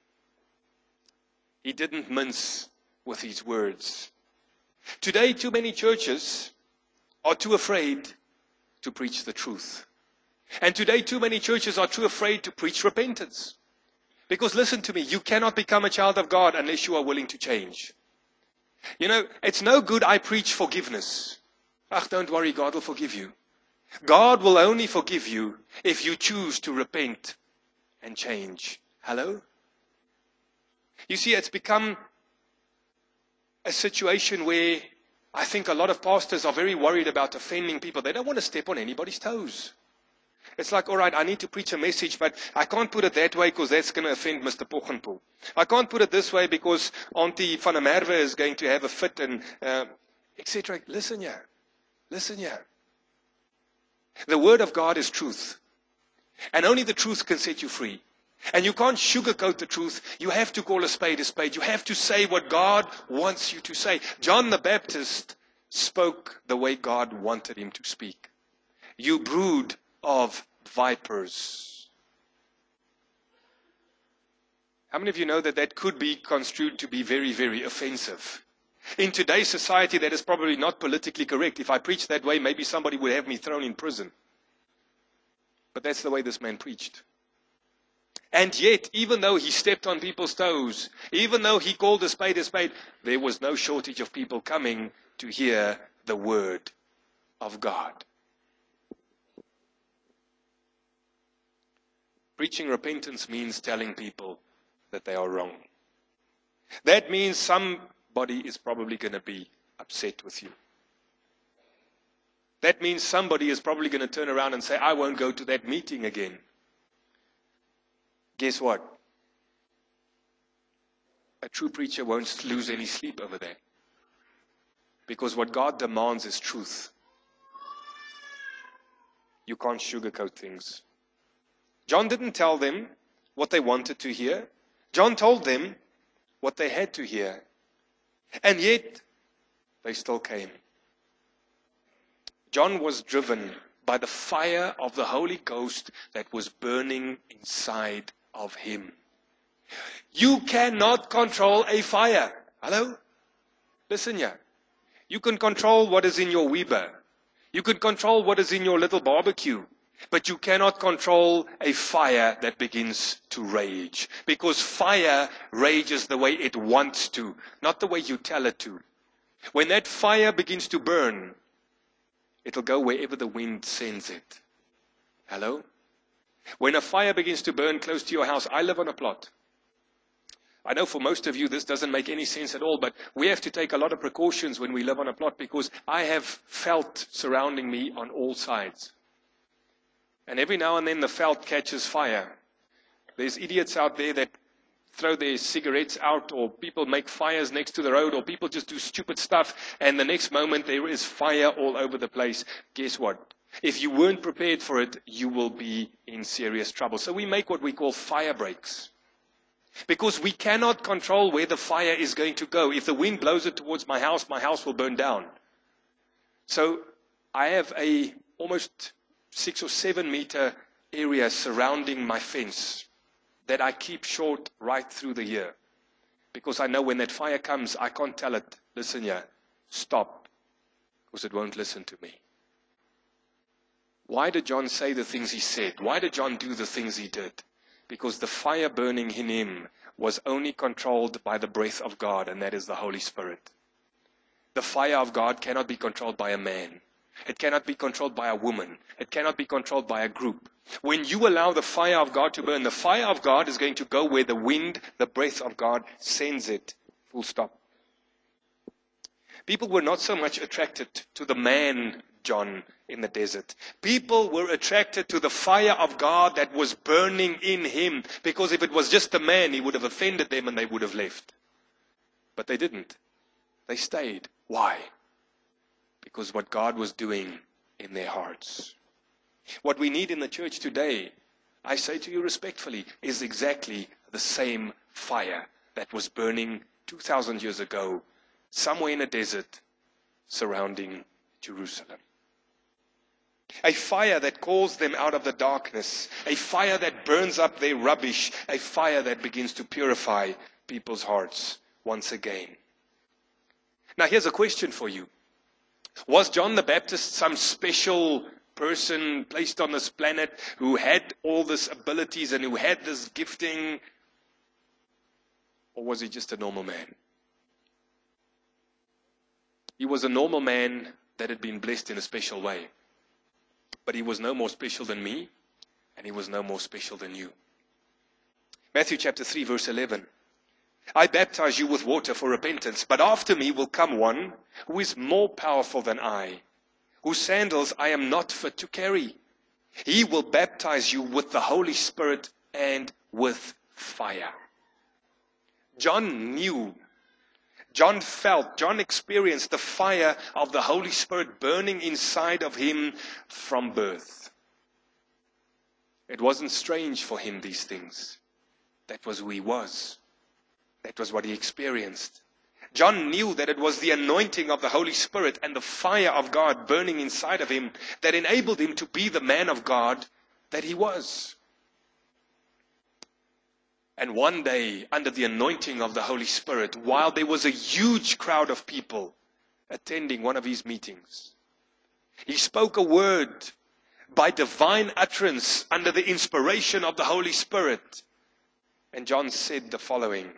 He didn't mince with his words. Today, too many churches are too afraid to preach the truth. And today, too many churches are too afraid to preach repentance. Because listen to me, you cannot become a child of God unless you are willing to change. You know, it's no good I preach forgiveness. Don't worry, God will forgive you. God will only forgive you if you choose to repent and change. Hello? You see, it's become a situation where I think a lot of pastors are very worried about offending people. They don't want to step on anybody's toes. It's like, all right, I need to preach a message, but I can't put it that way because that's going to offend Mr. Pochenpoel. I can't put it this way because Auntie van der Merwe is going to have a fit and etc. Listen here. Listen here. The word of God is truth. And only the truth can set you free. And you can't sugarcoat the truth. You have to call a spade a spade. You have to say what God wants you to say. John the Baptist spoke the way God wanted him to speak. You brood of vipers. How many of you know that that could be construed to be very, very offensive? In today's society, that is probably not politically correct. If I preached that way, maybe somebody would have me thrown in prison. But that's the way this man preached. And yet, even though he stepped on people's toes, even though he called a spade, there was no shortage of people coming to hear the word of God. Preaching repentance means telling people that they are wrong. That means somebody is probably going to be upset with you. That means somebody is probably going to turn around and say, I won't go to that meeting again. Guess what? a true preacher won't lose any sleep over there. Because what God demands is truth. You can't sugarcoat things. John didn't tell them what they wanted to hear. John told them what they had to hear. And yet, they still came. John was driven by the fire of the Holy Ghost that was burning inside of him. You cannot control a fire. Hello? Listen here. You can control what is in your Weber. You can control what is in your little barbecue. But you cannot control a fire that begins to rage. Because fire rages the way it wants to, not the way you tell it to. When that fire begins to burn, it'll go wherever the wind sends it. Hello? When a fire begins to burn close to your house, I live on a plot. I know for most of you this doesn't make any sense at all, but we have to take a lot of precautions when we live on a plot because I have felt surrounding me on all sides. And every now and then the felt catches fire. There's idiots out there that throw their cigarettes out, or people make fires next to the road, or people just do stupid stuff, and the next moment there is fire all over the place. Guess what? If you weren't prepared for it, you will be in serious trouble. So we make what we call fire breaks. Because we cannot control where the fire is going to go. If the wind blows it towards my house will burn down. So I have a almost 6 or 7 meter area surrounding my fence that I keep short right through the year. Because I know when that fire comes, I can't tell it, listen here, stop. Because it won't listen to me. Why did John say the things he said? Why did John do the things he did? Because the fire burning in him was only controlled by the breath of God, and that is the Holy Spirit. The fire of God cannot be controlled by a man. It cannot be controlled by a woman. It cannot be controlled by a group. When you allow the fire of God to burn, the fire of God is going to go where the wind, the breath of God sends it. Full stop. People were not so much attracted to the man John in the desert. People were attracted to the fire of God that was burning in him. Because if it was just a man, he would have offended them and they would have left. But they didn't. They stayed. Why? Because what God was doing in their hearts. What we need in the church today, I say to you respectfully, is exactly the same fire that was burning 2,000 years ago, somewhere in a desert surrounding Jerusalem. A fire that calls them out of the darkness. A fire that burns up their rubbish. A fire that begins to purify people's hearts once again. Now here's a question for you. Was John the Baptist some special person placed on this planet who had all these abilities and who had this gifting? Or was he just a normal man? He was a normal man that had been blessed in a special way. But he was no more special than me, and he was no more special than you. Matthew chapter 3 verse 11. I baptize you with water for repentance, but after me will come one who is more powerful than I, whose sandals I am not fit to carry. He will baptize you with the Holy Spirit and with fire. John knew, John felt, John experienced the fire of the Holy Spirit burning inside of him from birth. It wasn't strange for him, these things. That was who he was. That was what he experienced. John knew that it was the anointing of the Holy Spirit and the fire of God burning inside of him that enabled him to be the man of God that he was. And one day, under the anointing of the Holy Spirit, while there was a huge crowd of people attending one of his meetings, he spoke a word by divine utterance under the inspiration of the Holy Spirit. And John said the following: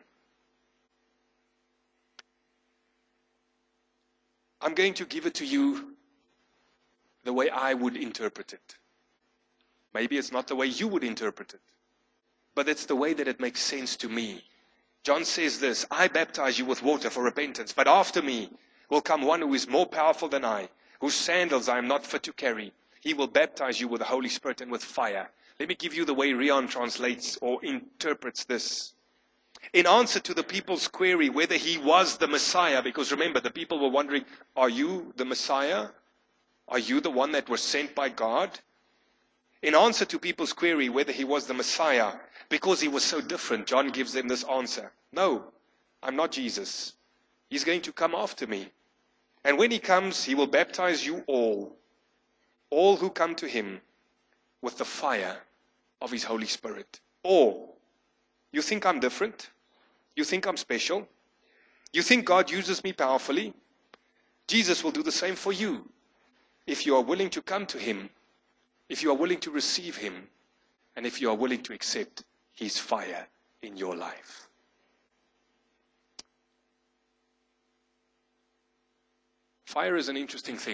I'm going to give it to you the way I would interpret it. Maybe it's not the way you would interpret it, but it's the way that it makes sense to me. John says this: I baptize you with water for repentance, but after me will come one who is more powerful than I, whose sandals I am not fit to carry. He will baptize you with the Holy Spirit and with fire. Let me give you the way Rion translates or interprets this. In answer to the people's query whether he was the Messiah, because remember, the people were wondering, are you the Messiah? Are you the one that was sent by God? In answer to people's query whether he was the Messiah, because he was so different, John gives them this answer. No, I'm not Jesus. He's going to come after me. And when he comes, he will baptize you all who come to him, with the fire of his Holy Spirit. Or, you think I'm different? You think I'm special? You think God uses me powerfully? Jesus will do the same for you. If you are willing to come to him, if you are willing to receive him, and if you are willing to accept his fire in your life. Fire is an interesting thing.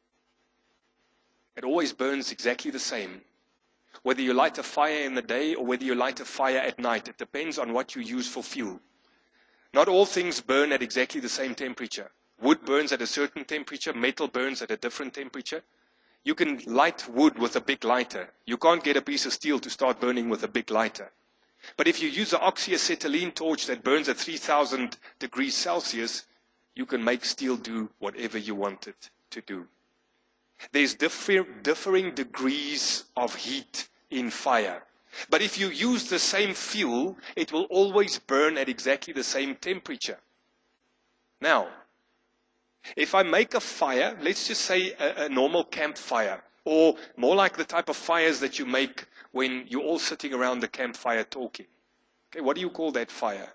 It always burns exactly the same. Whether you light a fire in the day or whether you light a fire at night, it depends on what you use for fuel. Not all things burn at exactly the same temperature. Wood burns at a certain temperature, metal burns at a different temperature. You can light wood with a big lighter. You can't get a piece of steel to start burning with a big lighter. But if you use an oxyacetylene torch that burns at 3,000 degrees Celsius, you can make steel do whatever you want it to do. There's differing degrees of heat in fire. But if you use the same fuel, it will always burn at exactly the same temperature. Now, if I make a fire, let's just say a normal campfire, or more like the type of fires that you make when you're all sitting around the campfire talking. Okay, what do you call that fire?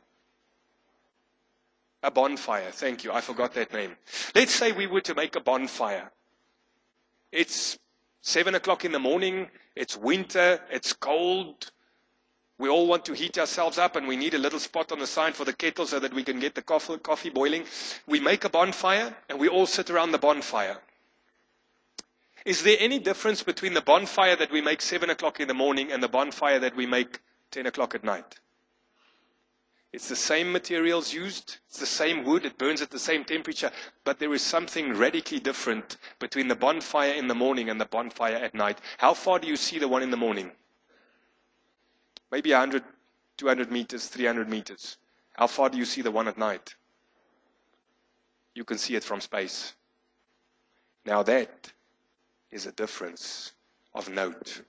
A bonfire. Thank you. I forgot that name. Let's say we were to make a bonfire. It's 7 o'clock in the morning. It's winter. It's cold. We all want to heat ourselves up, and we need a little spot on the side for the kettle so that we can get the coffee boiling. We make a bonfire, and we all sit around the bonfire. Is there any difference between the bonfire that we make 7 o'clock in the morning and the bonfire that we make 10 o'clock at night? It's the same materials used. It's the same wood. It burns at the same temperature. But there is something radically different between the bonfire in the morning and the bonfire at night. How far do you see the one in the morning? Maybe 100, 200 meters, 300 meters. How far do you see the one at night? You can see it from space. Now that is a difference of note.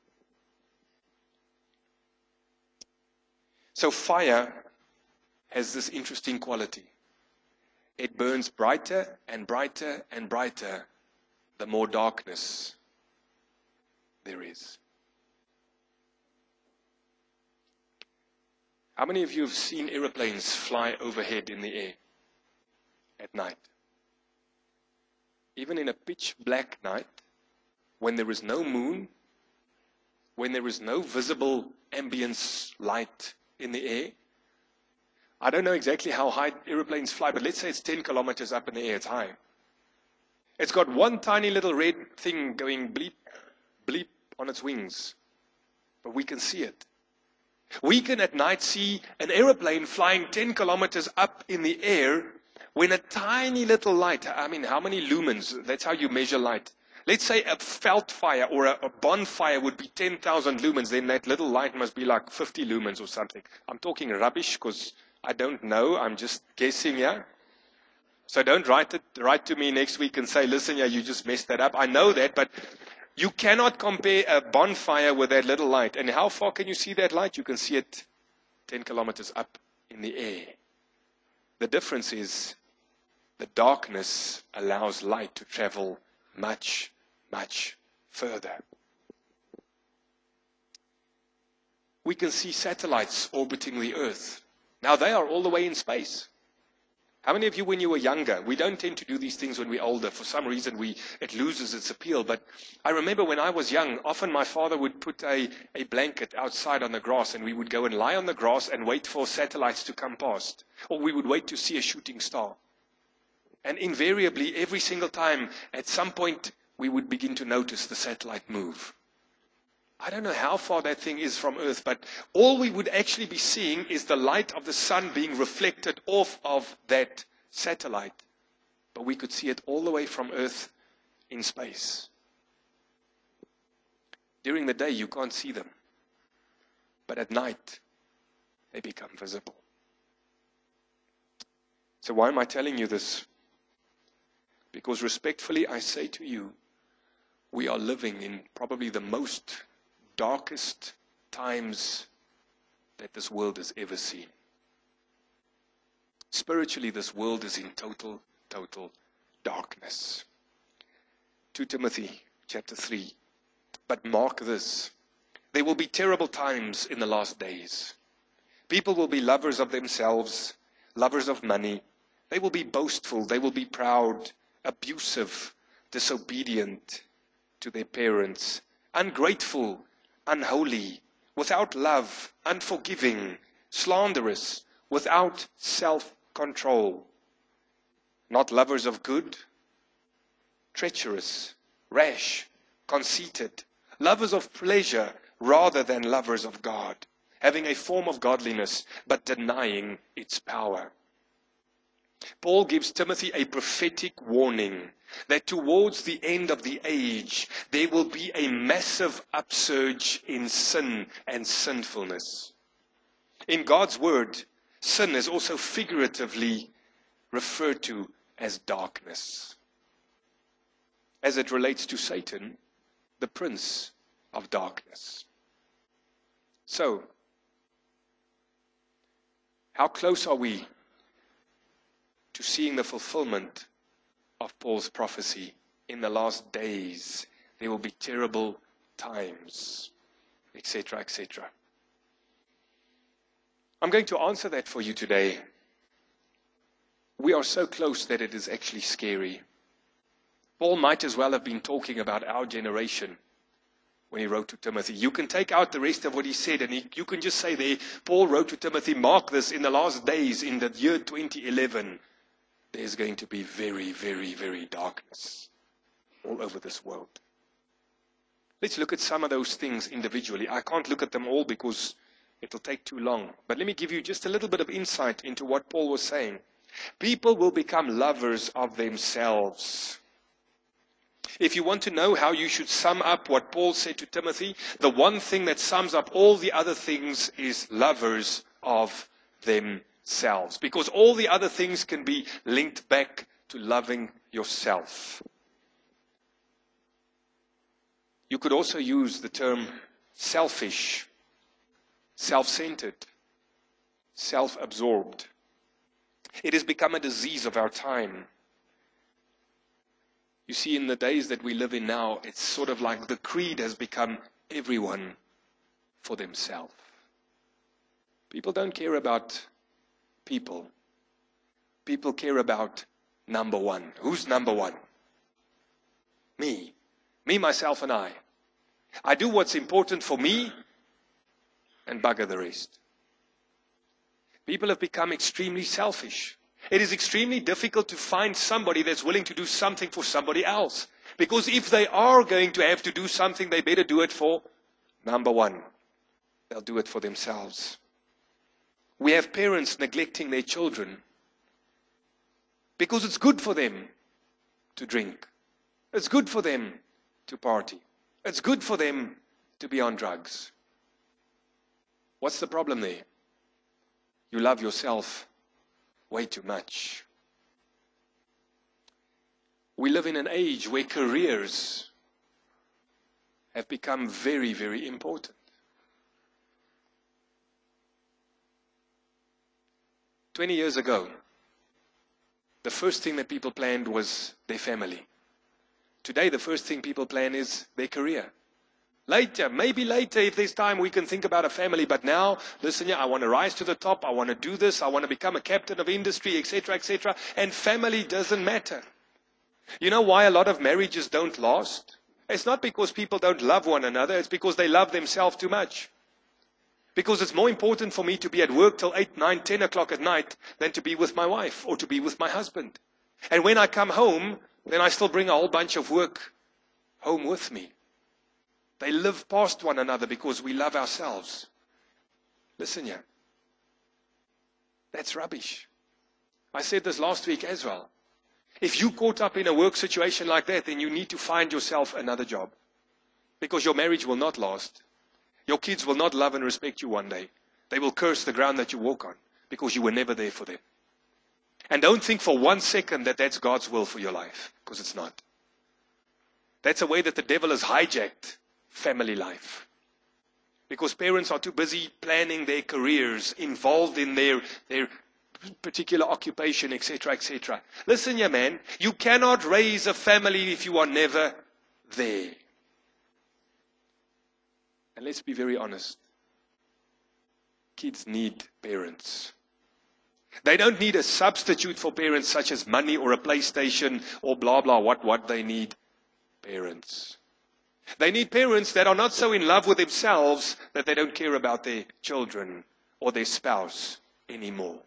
So fire has this interesting quality. It burns brighter and brighter and brighter the more darkness there is. How many of you have seen aeroplanes fly overhead in the air at night? Even in a pitch black night, when there is no moon, when there is no visible ambience light in the air. I don't know exactly how high aeroplanes fly, but let's say it's 10 kilometers up in the air. It's high. It's got one tiny little red thing going bleep, bleep on its wings. But we can see it. We can at night see an aeroplane flying 10 kilometers up in the air when a tiny little light, I mean, how many lumens? That's how you measure light. Let's say a felt fire or a bonfire would be 10,000 lumens, then that little light must be like 50 lumens or something. I'm talking rubbish because I don't know. I'm just guessing, yeah? So don't write to me next week and say, listen, yeah, you just messed that up. I know that, but you cannot compare a bonfire with that little light. And how far can you see that light? You can see it 10 kilometers up in the air. The difference is the darkness allows light to travel much, much further. We can see satellites orbiting the Earth. Now they are all the way in space. How many of you, when you were younger, we don't tend to do these things when we're older. For some reason, it loses its appeal. But I remember when I was young, often my father would put a blanket outside on the grass, and we would go and lie on the grass and wait for satellites to come past. Or we would wait to see a shooting star. And invariably, every single time, at some point, we would begin to notice the satellite move. I don't know how far that thing is from Earth, but all we would actually be seeing is the light of the sun being reflected off of that satellite. But we could see it all the way from Earth in space. During the day, you can't see them. But at night, they become visible. So why am I telling you this? Because respectfully I say to you, we are living in probably the most darkest times that this world has ever seen. Spiritually, this world is in total darkness. 2 Timothy chapter 3. But mark this, there will be terrible times in the last days. People will be lovers of themselves, lovers of money. They will be boastful, they will be proud, abusive, disobedient to their parents, ungrateful, unholy, without love, unforgiving, slanderous, without self-control, not lovers of good, treacherous, rash, conceited, lovers of pleasure rather than lovers of God, having a form of godliness but denying its power. Paul gives Timothy a prophetic warning that towards the end of the age, there will be a massive upsurge in sin and sinfulness. In God's word, sin is also figuratively referred to as darkness, as it relates to Satan, the prince of darkness. So, how close are we to seeing the fulfillment of Paul's prophecy? In the last days, there will be terrible times, etc., etc. I'm going to answer that for you today. We are so close that it is actually scary. Paul might as well have been talking about our generation when he wrote to Timothy. You can take out the rest of what he said and you can just say there, Paul wrote to Timothy, mark this, in the last days, in the year 2011, there's going to be very, very, very darkness all over this world. Let's look at some of those things individually. I can't look at them all because it'll take too long. But let me give you just a little bit of insight into what Paul was saying. People will become lovers of themselves. If you want to know how you should sum up what Paul said to Timothy, the one thing that sums up all the other things is lovers of themselves. Because all the other things can be linked back to loving yourself. You could also use the term selfish, self-centered, self-absorbed. It has become a disease of our time. You see, in the days that we live in now, it's sort of like the creed has become everyone for themselves. People don't care about people. People care about number one. Who's number one? Me. Me, myself, and I. I do what's important for me and bugger the rest. People have become extremely selfish. It is extremely difficult to find somebody that's willing to do something for somebody else. Because if they are going to have to do something, they better do it for number one. They'll do it for themselves. We have parents neglecting their children because it's good for them to drink. It's good for them to party. It's good for them to be on drugs. What's the problem there? You love yourself way too much. We live in an age where careers have become very, very important. 20 years ago, the first thing that people planned was their family. Today, the first thing people plan is their career. Later, maybe later, if there's time, we can think about a family. But now, listen here, I want to rise to the top. I want to do this. I want to become a captain of industry, etc., etc. And family doesn't matter. You know why a lot of marriages don't last? It's not because people don't love one another. It's because they love themselves too much. Because it's more important for me to be at work till 8, 9, 10 o'clock at night than to be with my wife or to be with my husband. And when I come home, then I still bring a whole bunch of work home with me. They live past one another because we love ourselves. Listen here. That's rubbish. I said this last week as well. If you caught up in a work situation like that, then you need to find yourself another job. Because your marriage will not last. Your kids will not love and respect you one day. They will curse the ground that you walk on because you were never there for them. And don't think for 1 second that that's God's will for your life, because it's not. That's a way that the devil has hijacked family life. Because parents are too busy planning their careers, involved in their particular occupation, etc., etc. Listen here, man. You cannot raise a family if you are never there. And let's be very honest. Kids need parents. They don't need a substitute for parents such as money or a PlayStation or blah, blah, what they need. Parents. They need parents that are not so in love with themselves that they don't care about their children or their spouse anymore.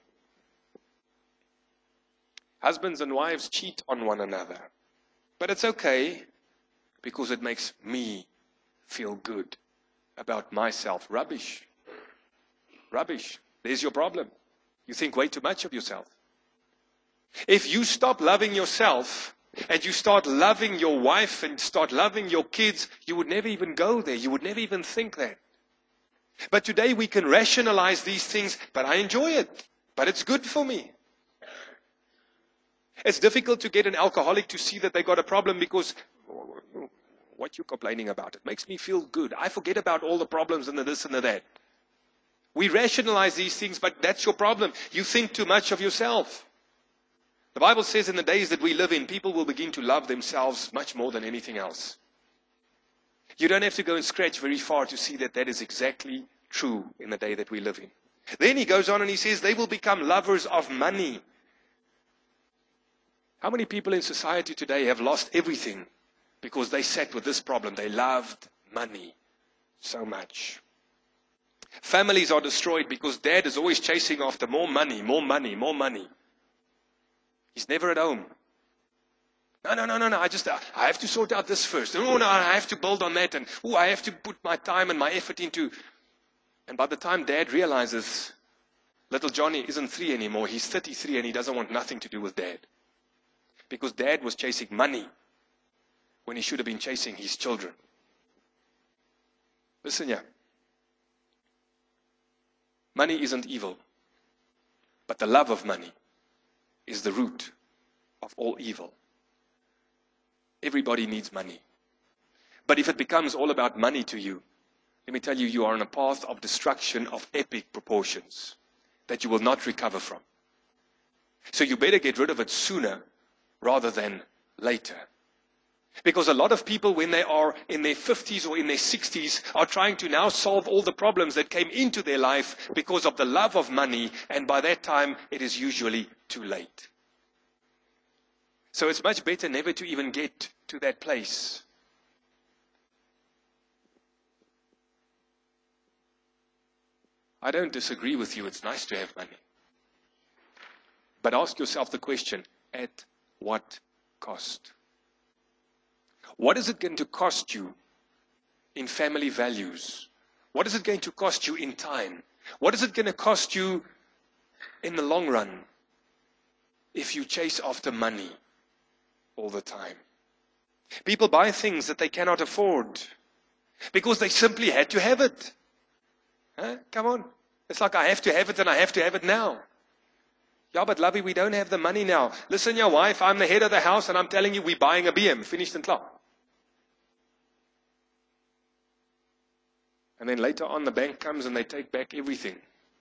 Husbands and wives cheat on one another. But it's okay because it makes me feel good about myself. Rubbish. Rubbish. There's your problem. You think way too much of yourself. If you stop loving yourself and you start loving your wife and start loving your kids, you would never even go there. You would never even think that. But today we can rationalize these things, but I enjoy it. But it's good for me. It's difficult to get an alcoholic to see that they got a problem because what you're complaining about, it makes me feel good. I forget about all the problems and the this and the that. We rationalize these things, but that's your problem. You think too much of yourself. The Bible says in the days that we live in, people will begin to love themselves much more than anything else. You don't have to go and scratch very far to see that that is exactly true in the day that we live in. Then he goes on and he says, they will become lovers of money. How many people in society today have lost everything because they sat with this problem? They loved money so much. Families are destroyed because dad is always chasing after more money, more money, more money. He's never at home. No. I have to sort out this first. No, I have to build on that. And I have to put my time and my effort into. And by the time dad realizes little Johnny isn't 3 anymore, he's 33 and he doesn't want nothing to do with dad. Because dad was chasing money when he should have been chasing his children. Listen here. Money isn't evil. But the love of money is the root of all evil. Everybody needs money. But if it becomes all about money to you, let me tell you, you are on a path of destruction of epic proportions that you will not recover from. So you better get rid of it sooner rather than later. Because a lot of people, when they are in their 50s or in their 60s, are trying to now solve all the problems that came into their life because of the love of money, and by that time, it is usually too late. So it's much better never to even get to that place. I don't disagree with you. It's nice to have money. But ask yourself the question, at what cost? What is it going to cost you in family values? What is it going to cost you in time? What is it going to cost you in the long run if you chase after money all the time? People buy things that they cannot afford because they simply had to have it. Huh? Come on. It's like I have to have it and I have to have it now. Yeah, but lovey, we don't have the money now. Listen, your wife, I'm the head of the house and I'm telling you we're buying a BM. Finished and clock. And then later on the bank comes and they take back everything.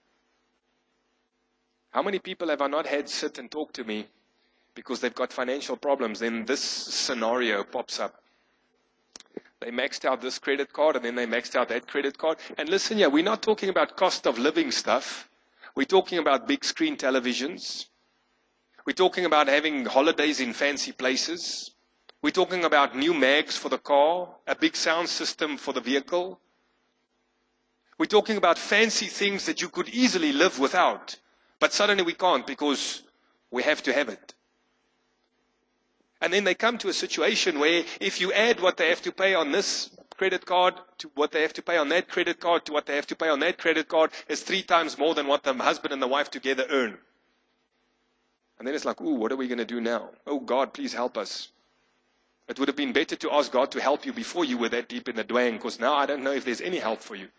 How many people have I not had sit and talk to me because they've got financial problems? Then this scenario pops up. They maxed out this credit card and then they maxed out that credit card. And listen here, we're not talking about cost of living stuff. We're talking about big screen televisions. We're talking about having holidays in fancy places. We're talking about new mags for the car, a big sound system for the vehicle. We're talking about fancy things that you could easily live without. But suddenly we can't because we have to have it. And then they come to a situation where if you add what they have to pay on this credit card to what they have to pay on that credit card to what they have to pay on that credit card, it's 3 times more than what the husband and the wife together earn. And then it's like, what are we going to do now? Oh God, please help us. It would have been better to ask God to help you before you were that deep in the dwang, because now I don't know if there's any help for you.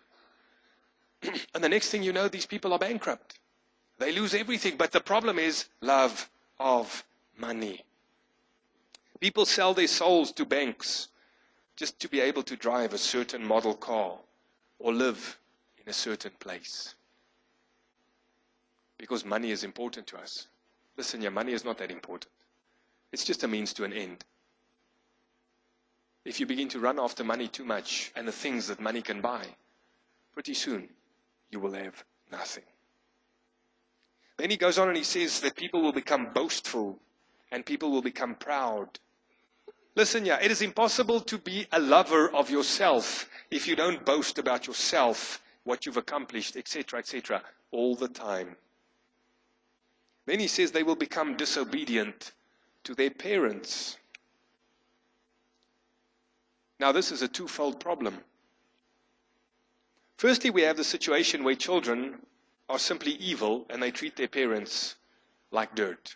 And the next thing you know, these people are bankrupt. They lose everything. But the problem is love of money. People sell their souls to banks just to be able to drive a certain model car or live in a certain place. Because money is important to us. Listen, your money is not that important. It's just a means to an end. If you begin to run after money too much and the things that money can buy, pretty soon you will have nothing. Then he goes on and he says that people will become boastful and people will become proud. Listen, it is impossible to be a lover of yourself if you don't boast about yourself, what you've accomplished, etc., all the time. Then he says they will become disobedient to their parents. Now, this is a twofold problem. Firstly, we have the situation where children are simply evil and they treat their parents like dirt.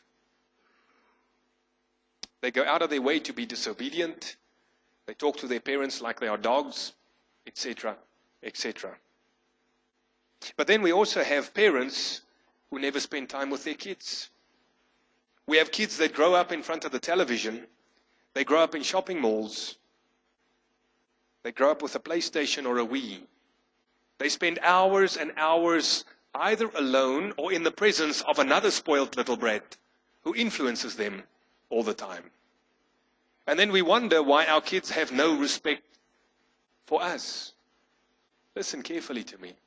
They go out of their way to be disobedient. They talk to their parents like they are dogs, etc., etc. But then we also have parents who never spend time with their kids. We have kids that grow up in front of the television. They grow up in shopping malls. They grow up with a PlayStation or a Wii. They spend hours and hours either alone or in the presence of another spoiled little brat who influences them all the time. And then we wonder why our kids have no respect for us. Listen carefully to me.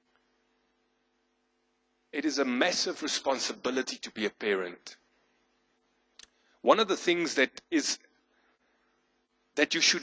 It is a massive responsibility to be a parent. One of the things that you should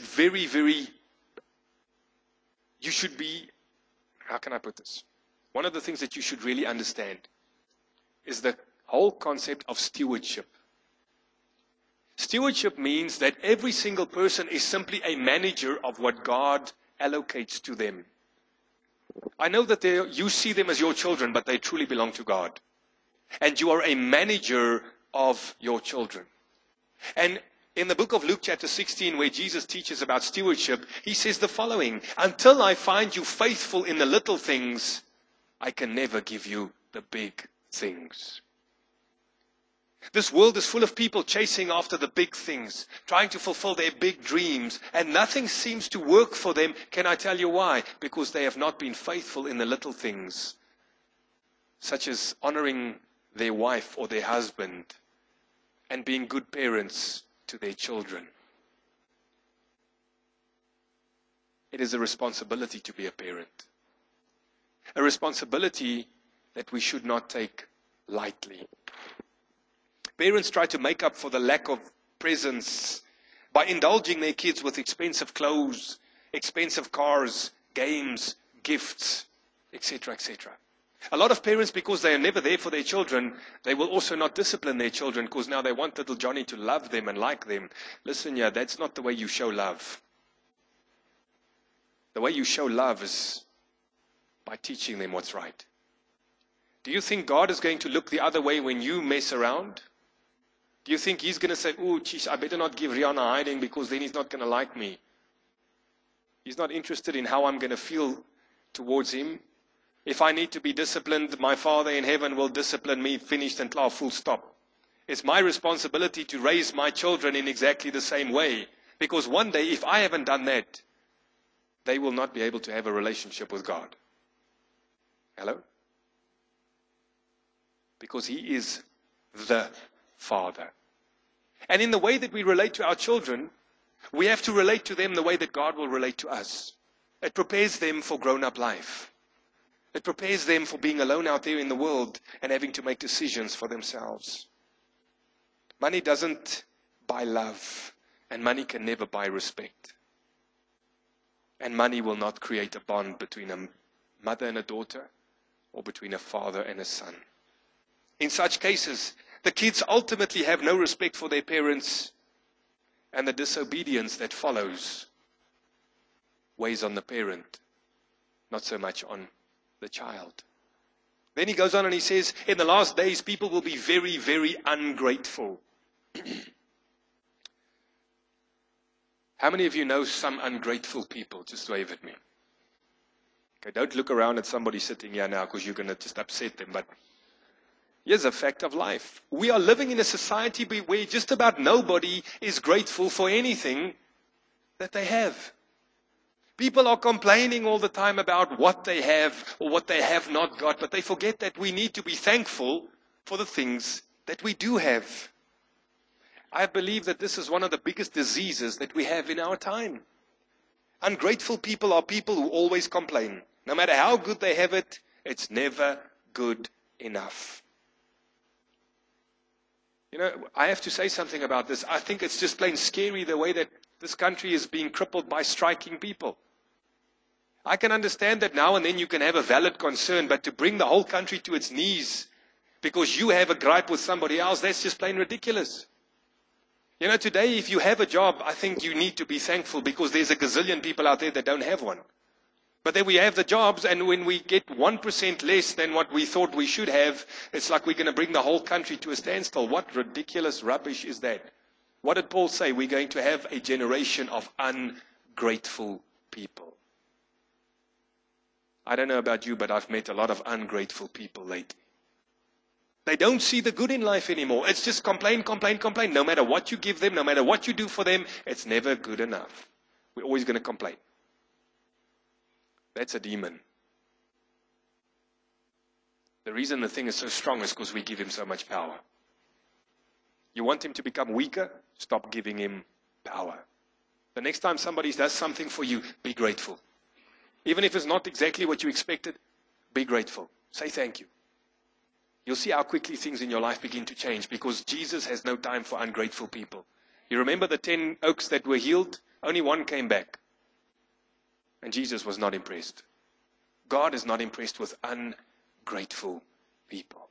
how can I put this? One of the things that you should really understand is the whole concept of stewardship. Stewardship means that every single person is simply a manager of what God allocates to them. I know that you see them as your children, but they truly belong to God. And you are a manager of your children. And in the book of Luke chapter 16, where Jesus teaches about stewardship, he says the following: until I find you faithful in the little things, I can never give you the big things. This world is full of people chasing after the big things, trying to fulfill their big dreams, and nothing seems to work for them. Can I tell you why? Because they have not been faithful in the little things, such as honoring their wife or their husband and being good parents to their children. It is a responsibility to be a parent. A responsibility that we should not take lightly. Parents try to make up for the lack of presence by indulging their kids with expensive clothes, expensive cars, games, gifts, etc., etc. A lot of parents, because they are never there for their children, they will also not discipline their children because now they want little Johnny to love them and like them. Listen, that's not the way you show love. The way you show love is by teaching them what's right. Do you think God is going to look the other way when you mess around? Do you think he's going to say, oh, geez, I better not give Rihanna hiding because then he's not going to like me? He's not interested in how I'm going to feel towards him. If I need to be disciplined, my Father in heaven will discipline me, finished and clear, full stop. It's my responsibility to raise my children in exactly the same way. Because one day, if I haven't done that, they will not be able to have a relationship with God. Hello? Because he is the Father. And in the way that we relate to our children, we have to relate to them the way that God will relate to us. It prepares them for grown-up life. It prepares them for being alone out there in the world and having to make decisions for themselves. Money doesn't buy love, and money can never buy respect. And money will not create a bond between a mother and a daughter or between a father and a son. In such cases, the kids ultimately have no respect for their parents, and the disobedience that follows weighs on the parent, not so much on the child. Then he goes on and he says, in the last days, people will be very, very ungrateful. How many of you know some ungrateful people? Just wave at me. Okay, don't look around at somebody sitting here now because you're going to just upset them. But Here's a fact of life. We are living in a society where just about nobody is grateful for anything that they have. People are complaining all the time about what they have or what they have not got, but they forget that we need to be thankful for the things that we do have. I believe that this is one of the biggest diseases that we have in our time. Ungrateful people are people who always complain. No matter how good they have it, it's never good enough. You know, I have to say something about this. I think it's just plain scary the way that this country is being crippled by striking people. I can understand that now and then you can have a valid concern, but to bring the whole country to its knees because you have a gripe with somebody else, that's just plain ridiculous. You know, today if you have a job, I think you need to be thankful because there's a gazillion people out there that don't have one. But then we have the jobs, and when we get 1% less than what we thought we should have, it's like we're going to bring the whole country to a standstill. What ridiculous rubbish is that? What did Paul say? We're going to have a generation of ungrateful people. I don't know about you, but I've met a lot of ungrateful people lately. They don't see the good in life anymore. It's just complain, complain, complain. No matter what you give them, no matter what you do for them, it's never good enough. We're always going to complain. That's a demon. The reason the thing is so strong is because we give him so much power. You want him to become weaker? Stop giving him power. The next time somebody does something for you, be grateful. Even if it's not exactly what you expected, be grateful. Say thank you. You'll see how quickly things in your life begin to change because Jesus has no time for ungrateful people. You remember the 10 oaks that were healed? Only one came back. And Jesus was not impressed. God is not impressed with ungrateful people.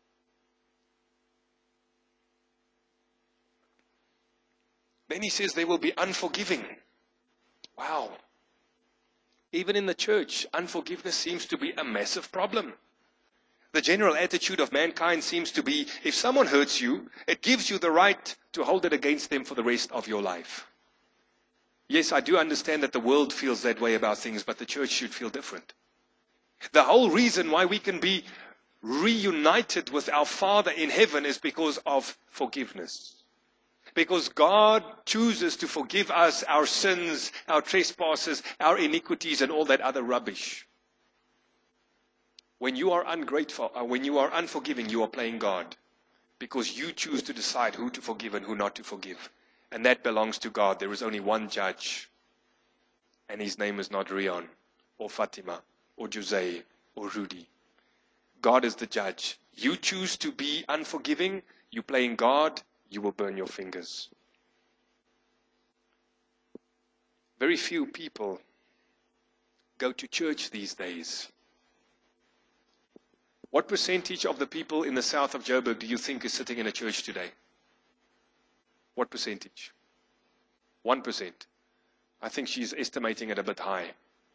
Then he says they will be unforgiving. Wow. Even in the church, unforgiveness seems to be a massive problem. The general attitude of mankind seems to be, if someone hurts you, it gives you the right to hold it against them for the rest of your life. Yes, I do understand that the world feels that way about things, but the church should feel different. The whole reason why we can be reunited with our Father in heaven is because of forgiveness. Because God chooses to forgive us our sins, our trespasses, our iniquities, and all that other rubbish. When you are ungrateful, or when you are unforgiving, you are playing God. Because you choose to decide who to forgive and who not to forgive. And that belongs to God. There is only one judge. And his name is not Rion, or Fatima, or Jose, or Rudy. God is the judge. You choose to be unforgiving, you playing God, you will burn your fingers. Very few people go to church these days. What percentage of the people in the south of Joburg do you think is sitting in a church today? What percentage? 1%. I think she's estimating it a bit high.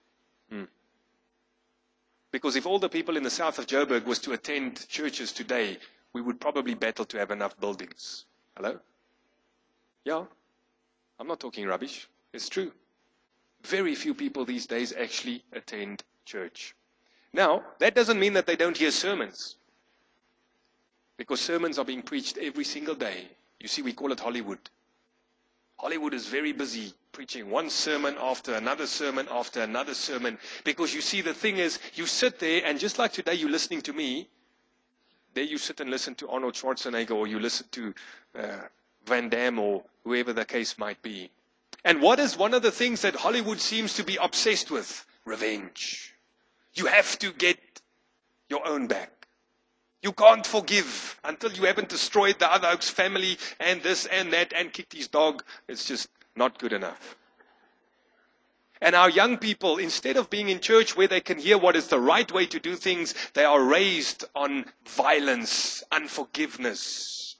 Because if all the people in the south of Joburg was to attend churches today, we would probably battle to have enough buildings. Hello? Yeah. I'm not talking rubbish. It's true. Very few people these days actually attend church. Now, that doesn't mean that they don't hear sermons. Because sermons are being preached every single day. You see, we call it Hollywood. Hollywood is very busy preaching one sermon after another sermon after another sermon. Because you see, the thing is, you sit there and just like today you're listening to me, there you sit and listen to Arnold Schwarzenegger or you listen to Van Damme or whoever the case might be. And what is one of the things that Hollywood seems to be obsessed with? Revenge. You have to get your own back. You can't forgive until you haven't destroyed the other Oaks family and this and that and kicked his dog. It's just not good enough. And our young people, instead of being in church where they can hear what is the right way to do things, they are raised on violence, unforgiveness,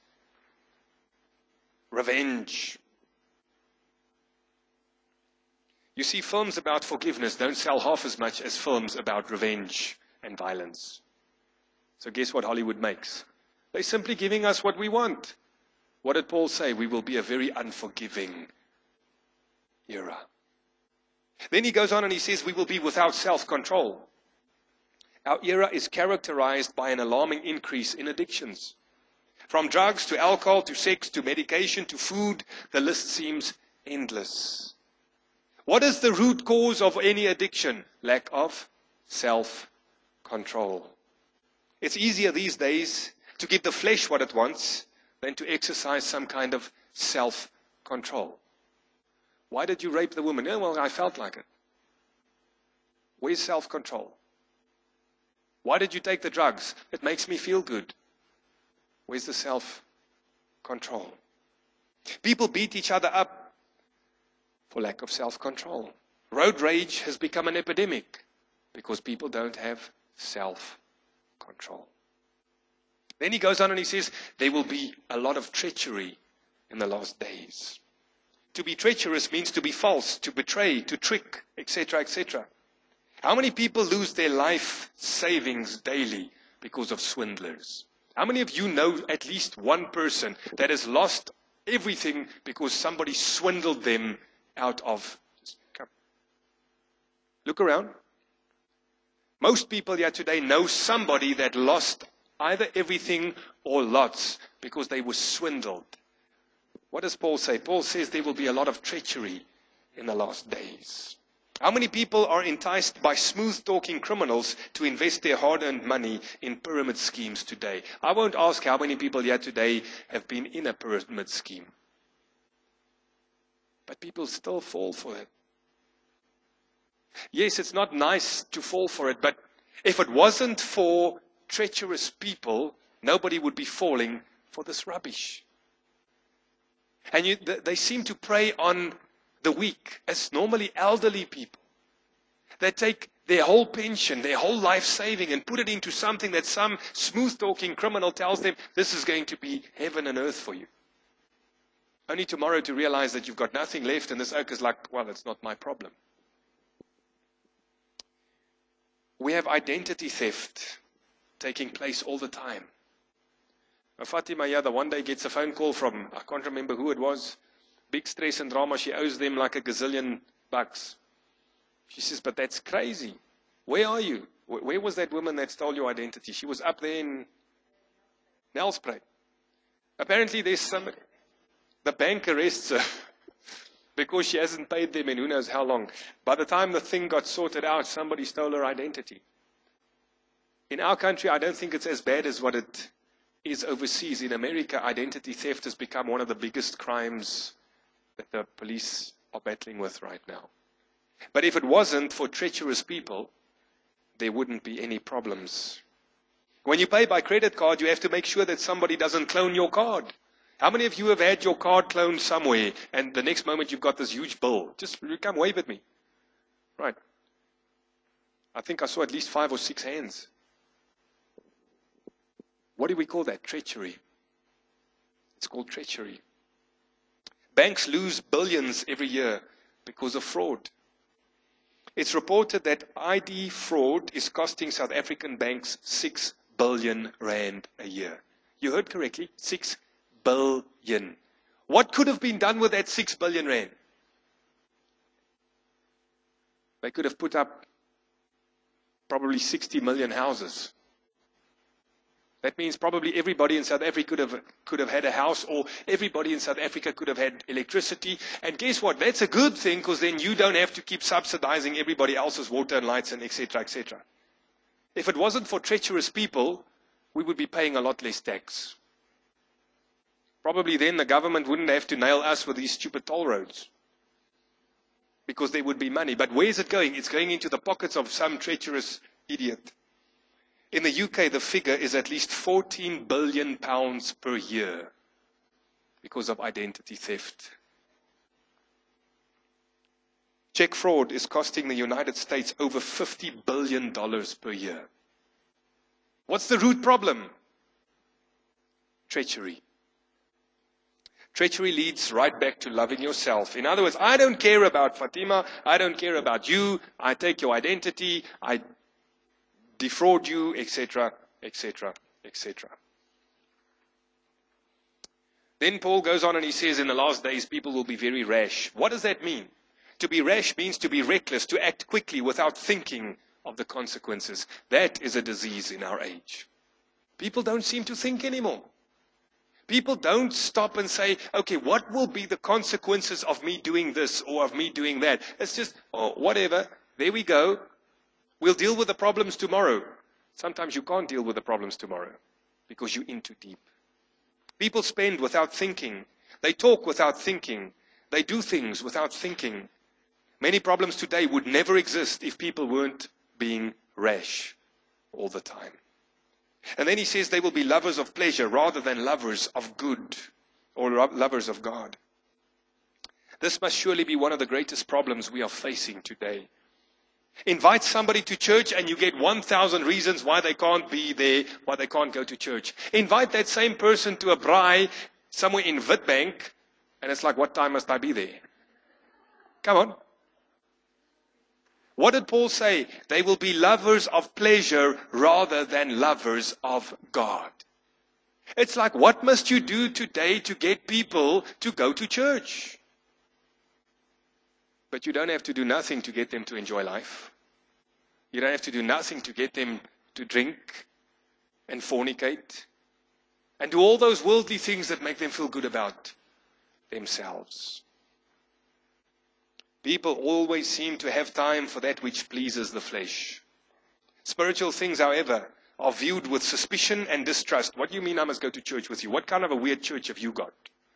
revenge. You see, films about forgiveness don't sell half as much as films about revenge and violence. So guess what Hollywood makes? They're simply giving us what we want. What did Paul say? We will be a very unforgiving era. Then he goes on and he says we will be without self-control. Our era is characterized by an alarming increase in addictions. From drugs to alcohol to sex to medication to food, the list seems endless. What is the root cause of any addiction? Lack of self-control. It's easier these days to give the flesh what it wants than to exercise some kind of self-control. Why did you rape the woman? Oh, well, I felt like it. Where's self-control? Why did you take the drugs? It makes me feel good. Where's the self-control? People beat each other up for lack of self-control. Road rage has become an epidemic because people don't have self-control. Then he goes on and he says, there will be a lot of treachery in the last days. To be treacherous means to be false, to betray, to trick, etc., etc. How many people lose their life savings daily because of swindlers? How many of you know at least one person that has lost everything because somebody swindled them out of? Look around. Most people here today know somebody that lost either everything or lots because they were swindled. What does Paul say? Paul says there will be a lot of treachery in the last days. How many people are enticed by smooth-talking criminals to invest their hard-earned money in pyramid schemes today? I won't ask how many people here today have been in a pyramid scheme. But people still fall for it. Yes, it's not nice to fall for it, but if it wasn't for treacherous people, nobody would be falling for this rubbish. And they seem to prey on the weak, as normally elderly people. They take their whole pension, their whole life saving, and put it into something that some smooth-talking criminal tells them, this is going to be heaven and earth for you. Only tomorrow to realize that you've got nothing left, and this oak is like, well, it's not my problem. We have identity theft taking place all the time. Fatima Yada one day gets a phone call from, I can't remember who it was, big stress and drama. She owes them like $1 gazillion. She says, but that's crazy. Where are you? Where was that woman that stole your identity? She was up there in Nelspruit. Apparently the bank arrests her because she hasn't paid them in who knows how long. By the time the thing got sorted out, somebody stole her identity. In our country, I don't think it's as bad as what it is overseas. In America, identity theft has become one of the biggest crimes that the police are battling with right now. But if it wasn't for treacherous people, there wouldn't be any problems. When you pay by credit card, you have to make sure that somebody doesn't clone your card. How many of you have had your card cloned somewhere and the next moment you've got this huge bill? Just come wave at me. Right. I think I saw at least 5 or 6 hands. What do we call that? Treachery. It's called treachery. Banks lose billions every year because of fraud. It's reported that ID fraud is costing South African banks 6 billion rand a year. You heard correctly, 6 billion. What could have been done with that 6 billion rand? They could have put up probably 60 million houses. That means probably everybody in South Africa could have had a house, or everybody in South Africa could have had electricity. And guess what? That's a good thing, because then you don't have to keep subsidizing everybody else's water and lights and etc., etc. If it wasn't for treacherous people, we would be paying a lot less tax. Probably then the government wouldn't have to nail us with these stupid toll roads, because there would be money. But where is it going? It's going into the pockets of some treacherous idiot. In the UK, the figure is at least £14 billion per year because of identity theft. Check fraud is costing the United States over $50 billion per year. What's the root problem? Treachery. Treachery leads right back to loving yourself. In other words, I don't care about Fatima, I don't care about you, I take your identity, I defraud you, etc., etc., etc. Then Paul goes on and he says, in the last days, people will be very rash. What does that mean? To be rash means to be reckless, to act quickly without thinking of the consequences. That is a disease in our age. People don't seem to think anymore. People don't stop and say, okay, what will be the consequences of me doing this or of me doing that? It's just, oh, whatever. There we go. We'll deal with the problems tomorrow. Sometimes you can't deal with the problems tomorrow because you're in too deep. People spend without thinking. They talk without thinking. They do things without thinking. Many problems today would never exist if people weren't being rash all the time. And then he says they will be lovers of pleasure rather than lovers of good or lovers of God. This must surely be one of the greatest problems we are facing today. Invite somebody to church and you get 1,000 reasons why they can't be there, why they can't go to church. Invite that same person to a braai somewhere in Witbank and it's like, what time must I be there? Come on. What did Paul say? They will be lovers of pleasure rather than lovers of God. It's like, what must you do today to get people to go to church? But you don't have to do nothing to get them to enjoy life. You don't have to do nothing to get them to drink and fornicate and do all those worldly things that make them feel good about themselves. People always seem to have time for that which pleases the flesh. Spiritual things, however, are viewed with suspicion and distrust. What do you mean I must go to church with you? What kind of a weird church have you got?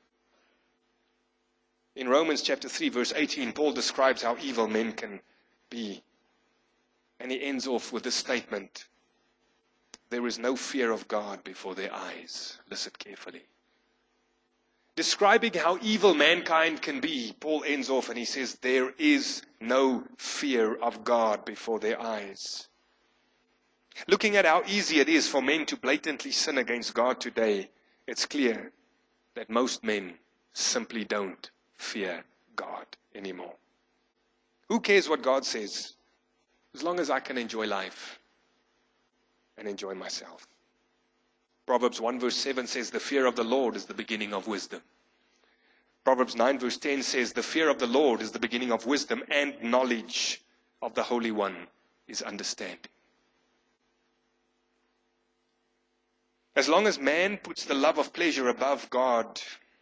In Romans chapter 3, verse 18, Paul describes how evil men can be. And he ends off with this statement. There is no fear of God before their eyes. Listen carefully. Describing how evil mankind can be, Paul ends off and he says, there is no fear of God before their eyes. Looking at how easy it is for men to blatantly sin against God today, it's clear that most men simply don't fear God anymore. Who cares what God says? As long as I can enjoy life and enjoy myself. Proverbs 1 verse 7 says, the fear of the Lord is the beginning of wisdom. Proverbs 9 verse 10 says, the fear of the Lord is the beginning of wisdom, and knowledge of the Holy One is understanding. As long as man puts the love of pleasure above God,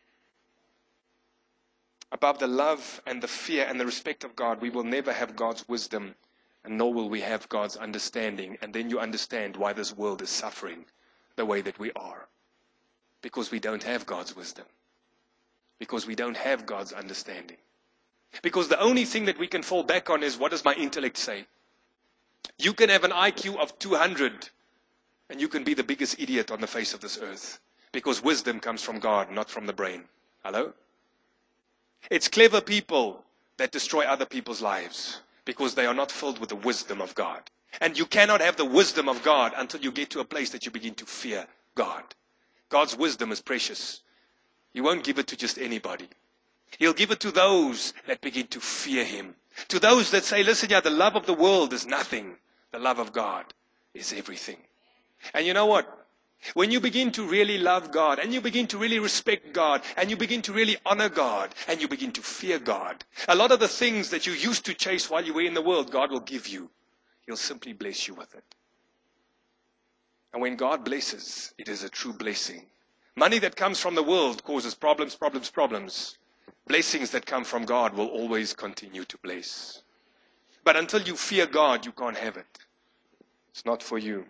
above the love and the fear and the respect of God, we will never have God's wisdom, and nor will we have God's understanding. And then you understand why this world is suffering the way that we are. Because we don't have God's wisdom. Because we don't have God's understanding. Because the only thing that we can fall back on is, what does my intellect say? You can have an IQ of 200 and you can be the biggest idiot on the face of this earth. Because wisdom comes from God, not from the brain. Hello? It's clever people that destroy other people's lives because they are not filled with the wisdom of God. And you cannot have the wisdom of God until you get to a place that you begin to fear God. God's wisdom is precious. He won't give it to just anybody. He'll give it to those that begin to fear Him. To those that say, listen, the love of the world is nothing. The love of God is everything. And you know what? When you begin to really love God, and you begin to really respect God, and you begin to really honor God, and you begin to fear God, a lot of the things that you used to chase while you were in the world, God will give you. He'll simply bless you with it. And when God blesses, it is a true blessing. Money that comes from the world causes problems. Blessings that come from God will always continue to bless. But until you fear God, you can't have it. It's not for you.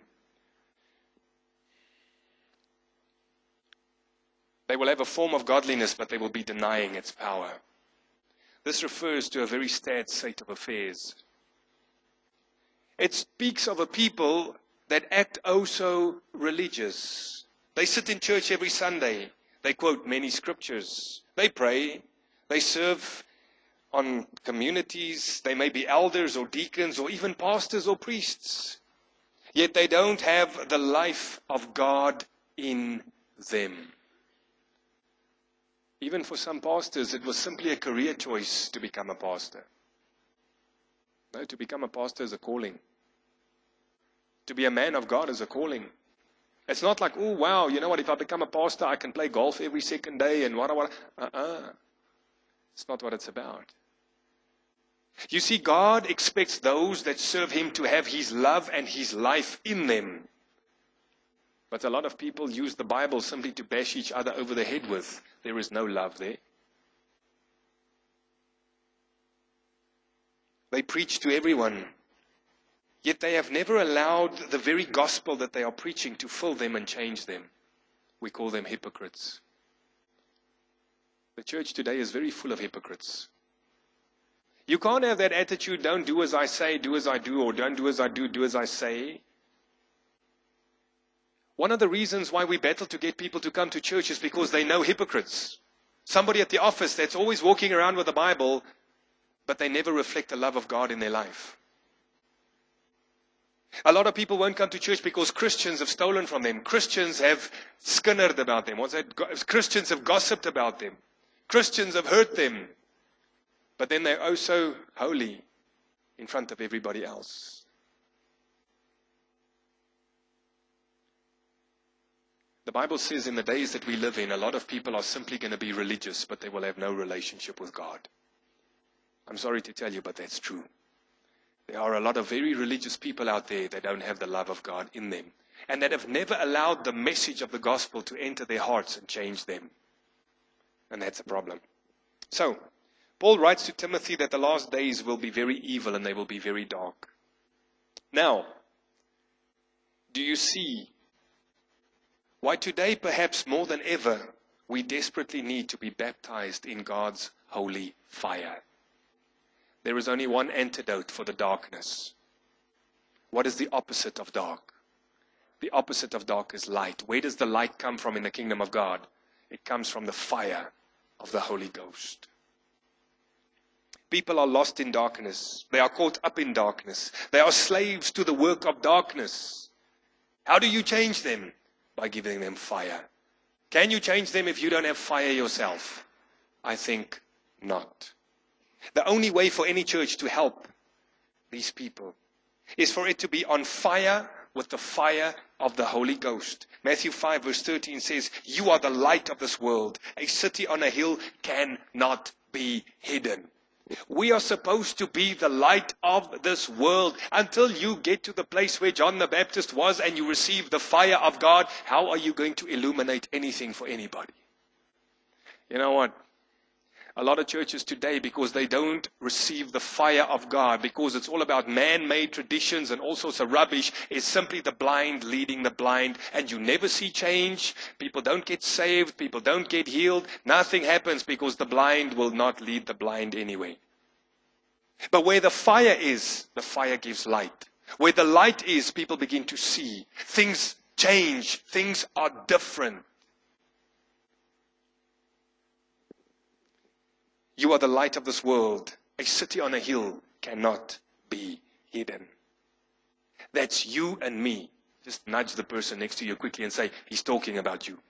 They will have a form of godliness, but they will be denying its power. This refers to a very sad state of affairs. It speaks of a people that act oh so religious. They sit in church every Sunday. They quote many scriptures. They pray. They serve on communities. They may be elders or deacons or even pastors or priests. Yet they don't have the life of God in them. Even for some pastors, it was simply a career choice to become a pastor. No, to become a pastor is a calling. To be a man of God is a calling. It's not like, oh wow, you know what, if I become a pastor, I can play golf every second day and what. It's not what it's about. You see, God expects those that serve Him to have His love and His life in them. But a lot of people use the Bible simply to bash each other over the head with. There is no love there. They preach to everyone, yet they have never allowed the very gospel that they are preaching to fill them and change them. We call them hypocrites. The church today is very full of hypocrites. You can't have that attitude, don't do as I say, do as I do, or don't do as I do as I say. One of the reasons why we battle to get people to come to church is because they know hypocrites. Somebody at the office that's always walking around with the Bible, but they never reflect the love of God in their life. A lot of people won't come to church because Christians have stolen from them. Christians have skinnered about them. What's that? Christians have gossiped about them. Christians have hurt them. But then they're oh so holy in front of everybody else. The Bible says in the days that we live in, a lot of people are simply going to be religious, but they will have no relationship with God. I'm sorry to tell you, but that's true. There are a lot of very religious people out there that don't have the love of God in them, and that have never allowed the message of the gospel to enter their hearts and change them. And that's a problem. So, Paul writes to Timothy that the last days will be very evil and they will be very dark. Now, do you see why today, perhaps more than ever, we desperately need to be baptized in God's holy fire? There is only one antidote for the darkness. What is the opposite of dark? The opposite of dark is light. Where does the light come from in the kingdom of God? It comes from the fire of the Holy Ghost. People are lost in darkness. They are caught up in darkness. They are slaves to the work of darkness. How do you change them? By giving them fire. Can you change them if you don't have fire yourself? I think not. The only way for any church to help these people is for it to be on fire with the fire of the Holy Ghost. Matthew 5 verse 13 says, "You are the light of this world. A city on a hill cannot be hidden." We are supposed to be the light of this world. Until you get to the place where John the Baptist was and you receive the fire of God, how are you going to illuminate anything for anybody? You know what? A lot of churches today, because they don't receive the fire of God, because it's all about man-made traditions and all sorts of rubbish, is simply the blind leading the blind, and you never see change. People don't get saved, people don't get healed, nothing happens because the blind will not lead the blind anyway. But where the fire is, the fire gives light. Where the light is, people begin to see. Things change, things are different. You are the light of this world. A city on a hill cannot be hidden. That's you and me. Just nudge the person next to you quickly and say, he's talking about you.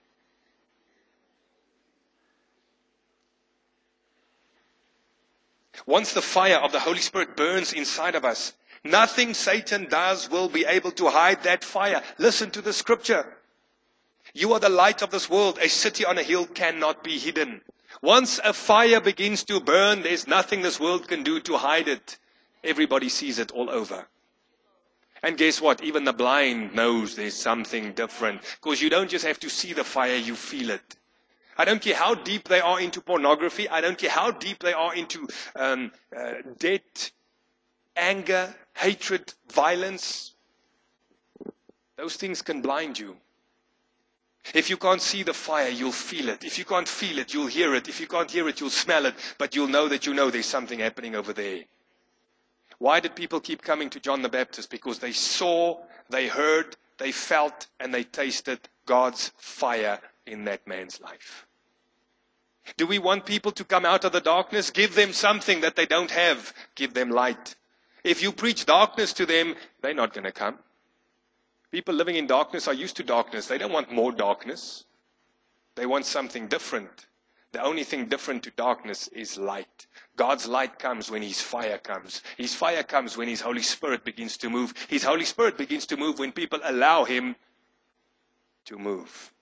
Once the fire of the Holy Spirit burns inside of us, nothing Satan does will be able to hide that fire. Listen to the scripture. You are the light of this world. A city on a hill cannot be hidden. Once a fire begins to burn, there's nothing this world can do to hide it. Everybody sees it all over. And guess what? Even the blind knows there's something different. Because you don't just have to see the fire, you feel it. I don't care how deep they are into pornography. I don't care how deep they are into debt, anger, hatred, violence. Those things can blind you. If you can't see the fire, you'll feel it. If you can't feel it, you'll hear it. If you can't hear it, you'll smell it. But you'll know that you know there's something happening over there. Why did people keep coming to John the Baptist? Because they saw, they heard, they felt, and they tasted God's fire in that man's life. Do we want people to come out of the darkness? Give them something that they don't have. Give them light. If you preach darkness to them, they're not going to come. People living in darkness are used to darkness. They don't want more darkness. They want something different. The only thing different to darkness is light. God's light comes when His fire comes. His fire comes when His Holy Spirit begins to move. His Holy Spirit begins to move when people allow Him to move.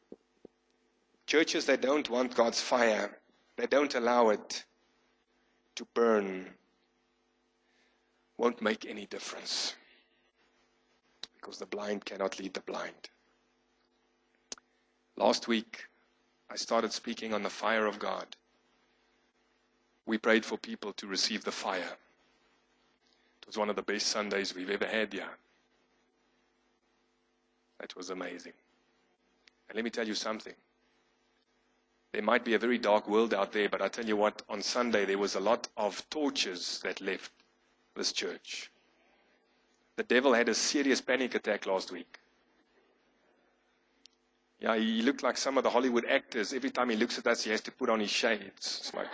Churches that don't want God's fire, they don't allow it, to burn won't make any difference, because the blind cannot lead the blind. Last week, I started speaking on the fire of God. We prayed for people to receive the fire. It was one of the best Sundays we've ever had here. That was amazing. And let me tell you something. There might be a very dark world out there, but I tell you what, on Sunday there was a lot of torches that left this church. The devil had a serious panic attack last week. Yeah, he looked like some of the Hollywood actors. Every time he looks at us, he has to put on his shades. It's like,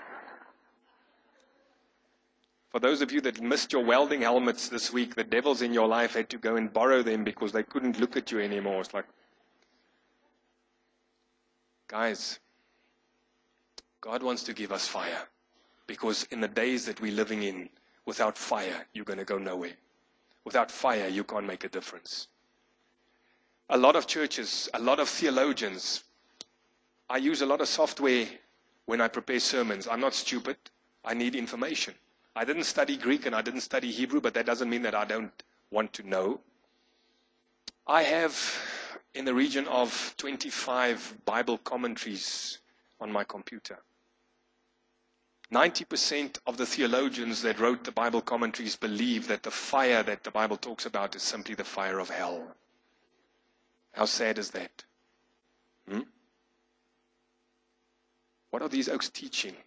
for those of you that missed your welding helmets this week, the devils in your life had to go and borrow them because they couldn't look at you anymore. It's like, guys, God wants to give us fire, because in the days that we're living in, without fire, you're going to go nowhere. Without fire, you can't make a difference. A lot of churches, a lot of theologians, I use a lot of software when I prepare sermons. I'm not stupid. I need information. I didn't study Greek and I didn't study Hebrew, but that doesn't mean that I don't want to know. I have in the region of 25 Bible commentaries on my computer. 90% of the theologians that wrote the Bible commentaries believe that the fire that the Bible talks about is simply the fire of hell. How sad is that? What are these oaks teaching?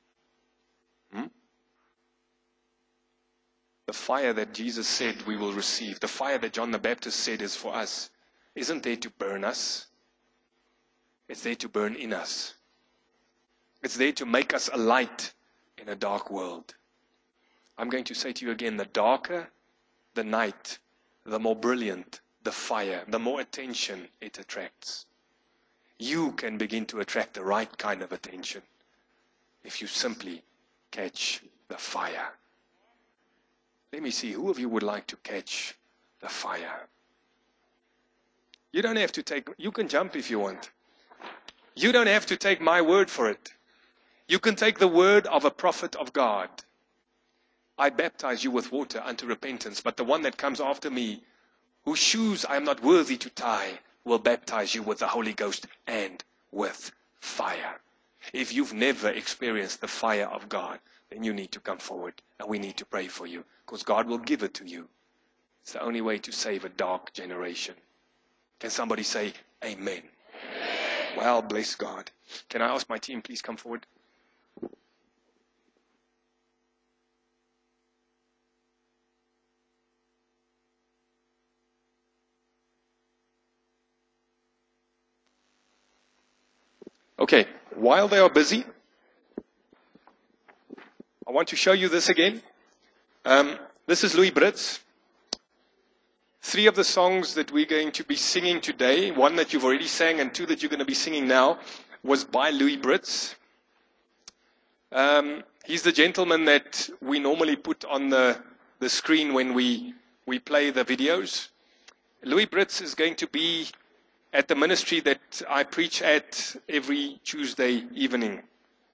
The fire that Jesus said we will receive, the fire that John the Baptist said is for us, isn't there to burn us. It's there to burn in us. It's there to make us a light in a dark world. I'm going to say to you again, the darker the night, the more brilliant the fire, the more attention it attracts. You can begin to attract the right kind of attention if you simply catch the fire. Let me see, who of you would like to catch the fire? You don't have to you can jump if you want. You don't have to take my word for it. You can take the word of a prophet of God. I baptize you with water unto repentance, but the one that comes after me, whose shoes I am not worthy to tie, will baptize you with the Holy Ghost and with fire. If you've never experienced the fire of God, then you need to come forward and we need to pray for you, because God will give it to you. It's the only way to save a dark generation. Can somebody say amen? Well, bless God. Can I ask my team, please come forward? Okay, while they are busy, I want to show you this again. This is Louis Brits. 3 of the songs that we're going to be singing today, 1 that you've already sang and 2 that you're going to be singing now, was by Louis Brits. He's the gentleman that we normally put on the screen when we play the videos. Louis Brits is going to be at the ministry that I preach at every Tuesday evening.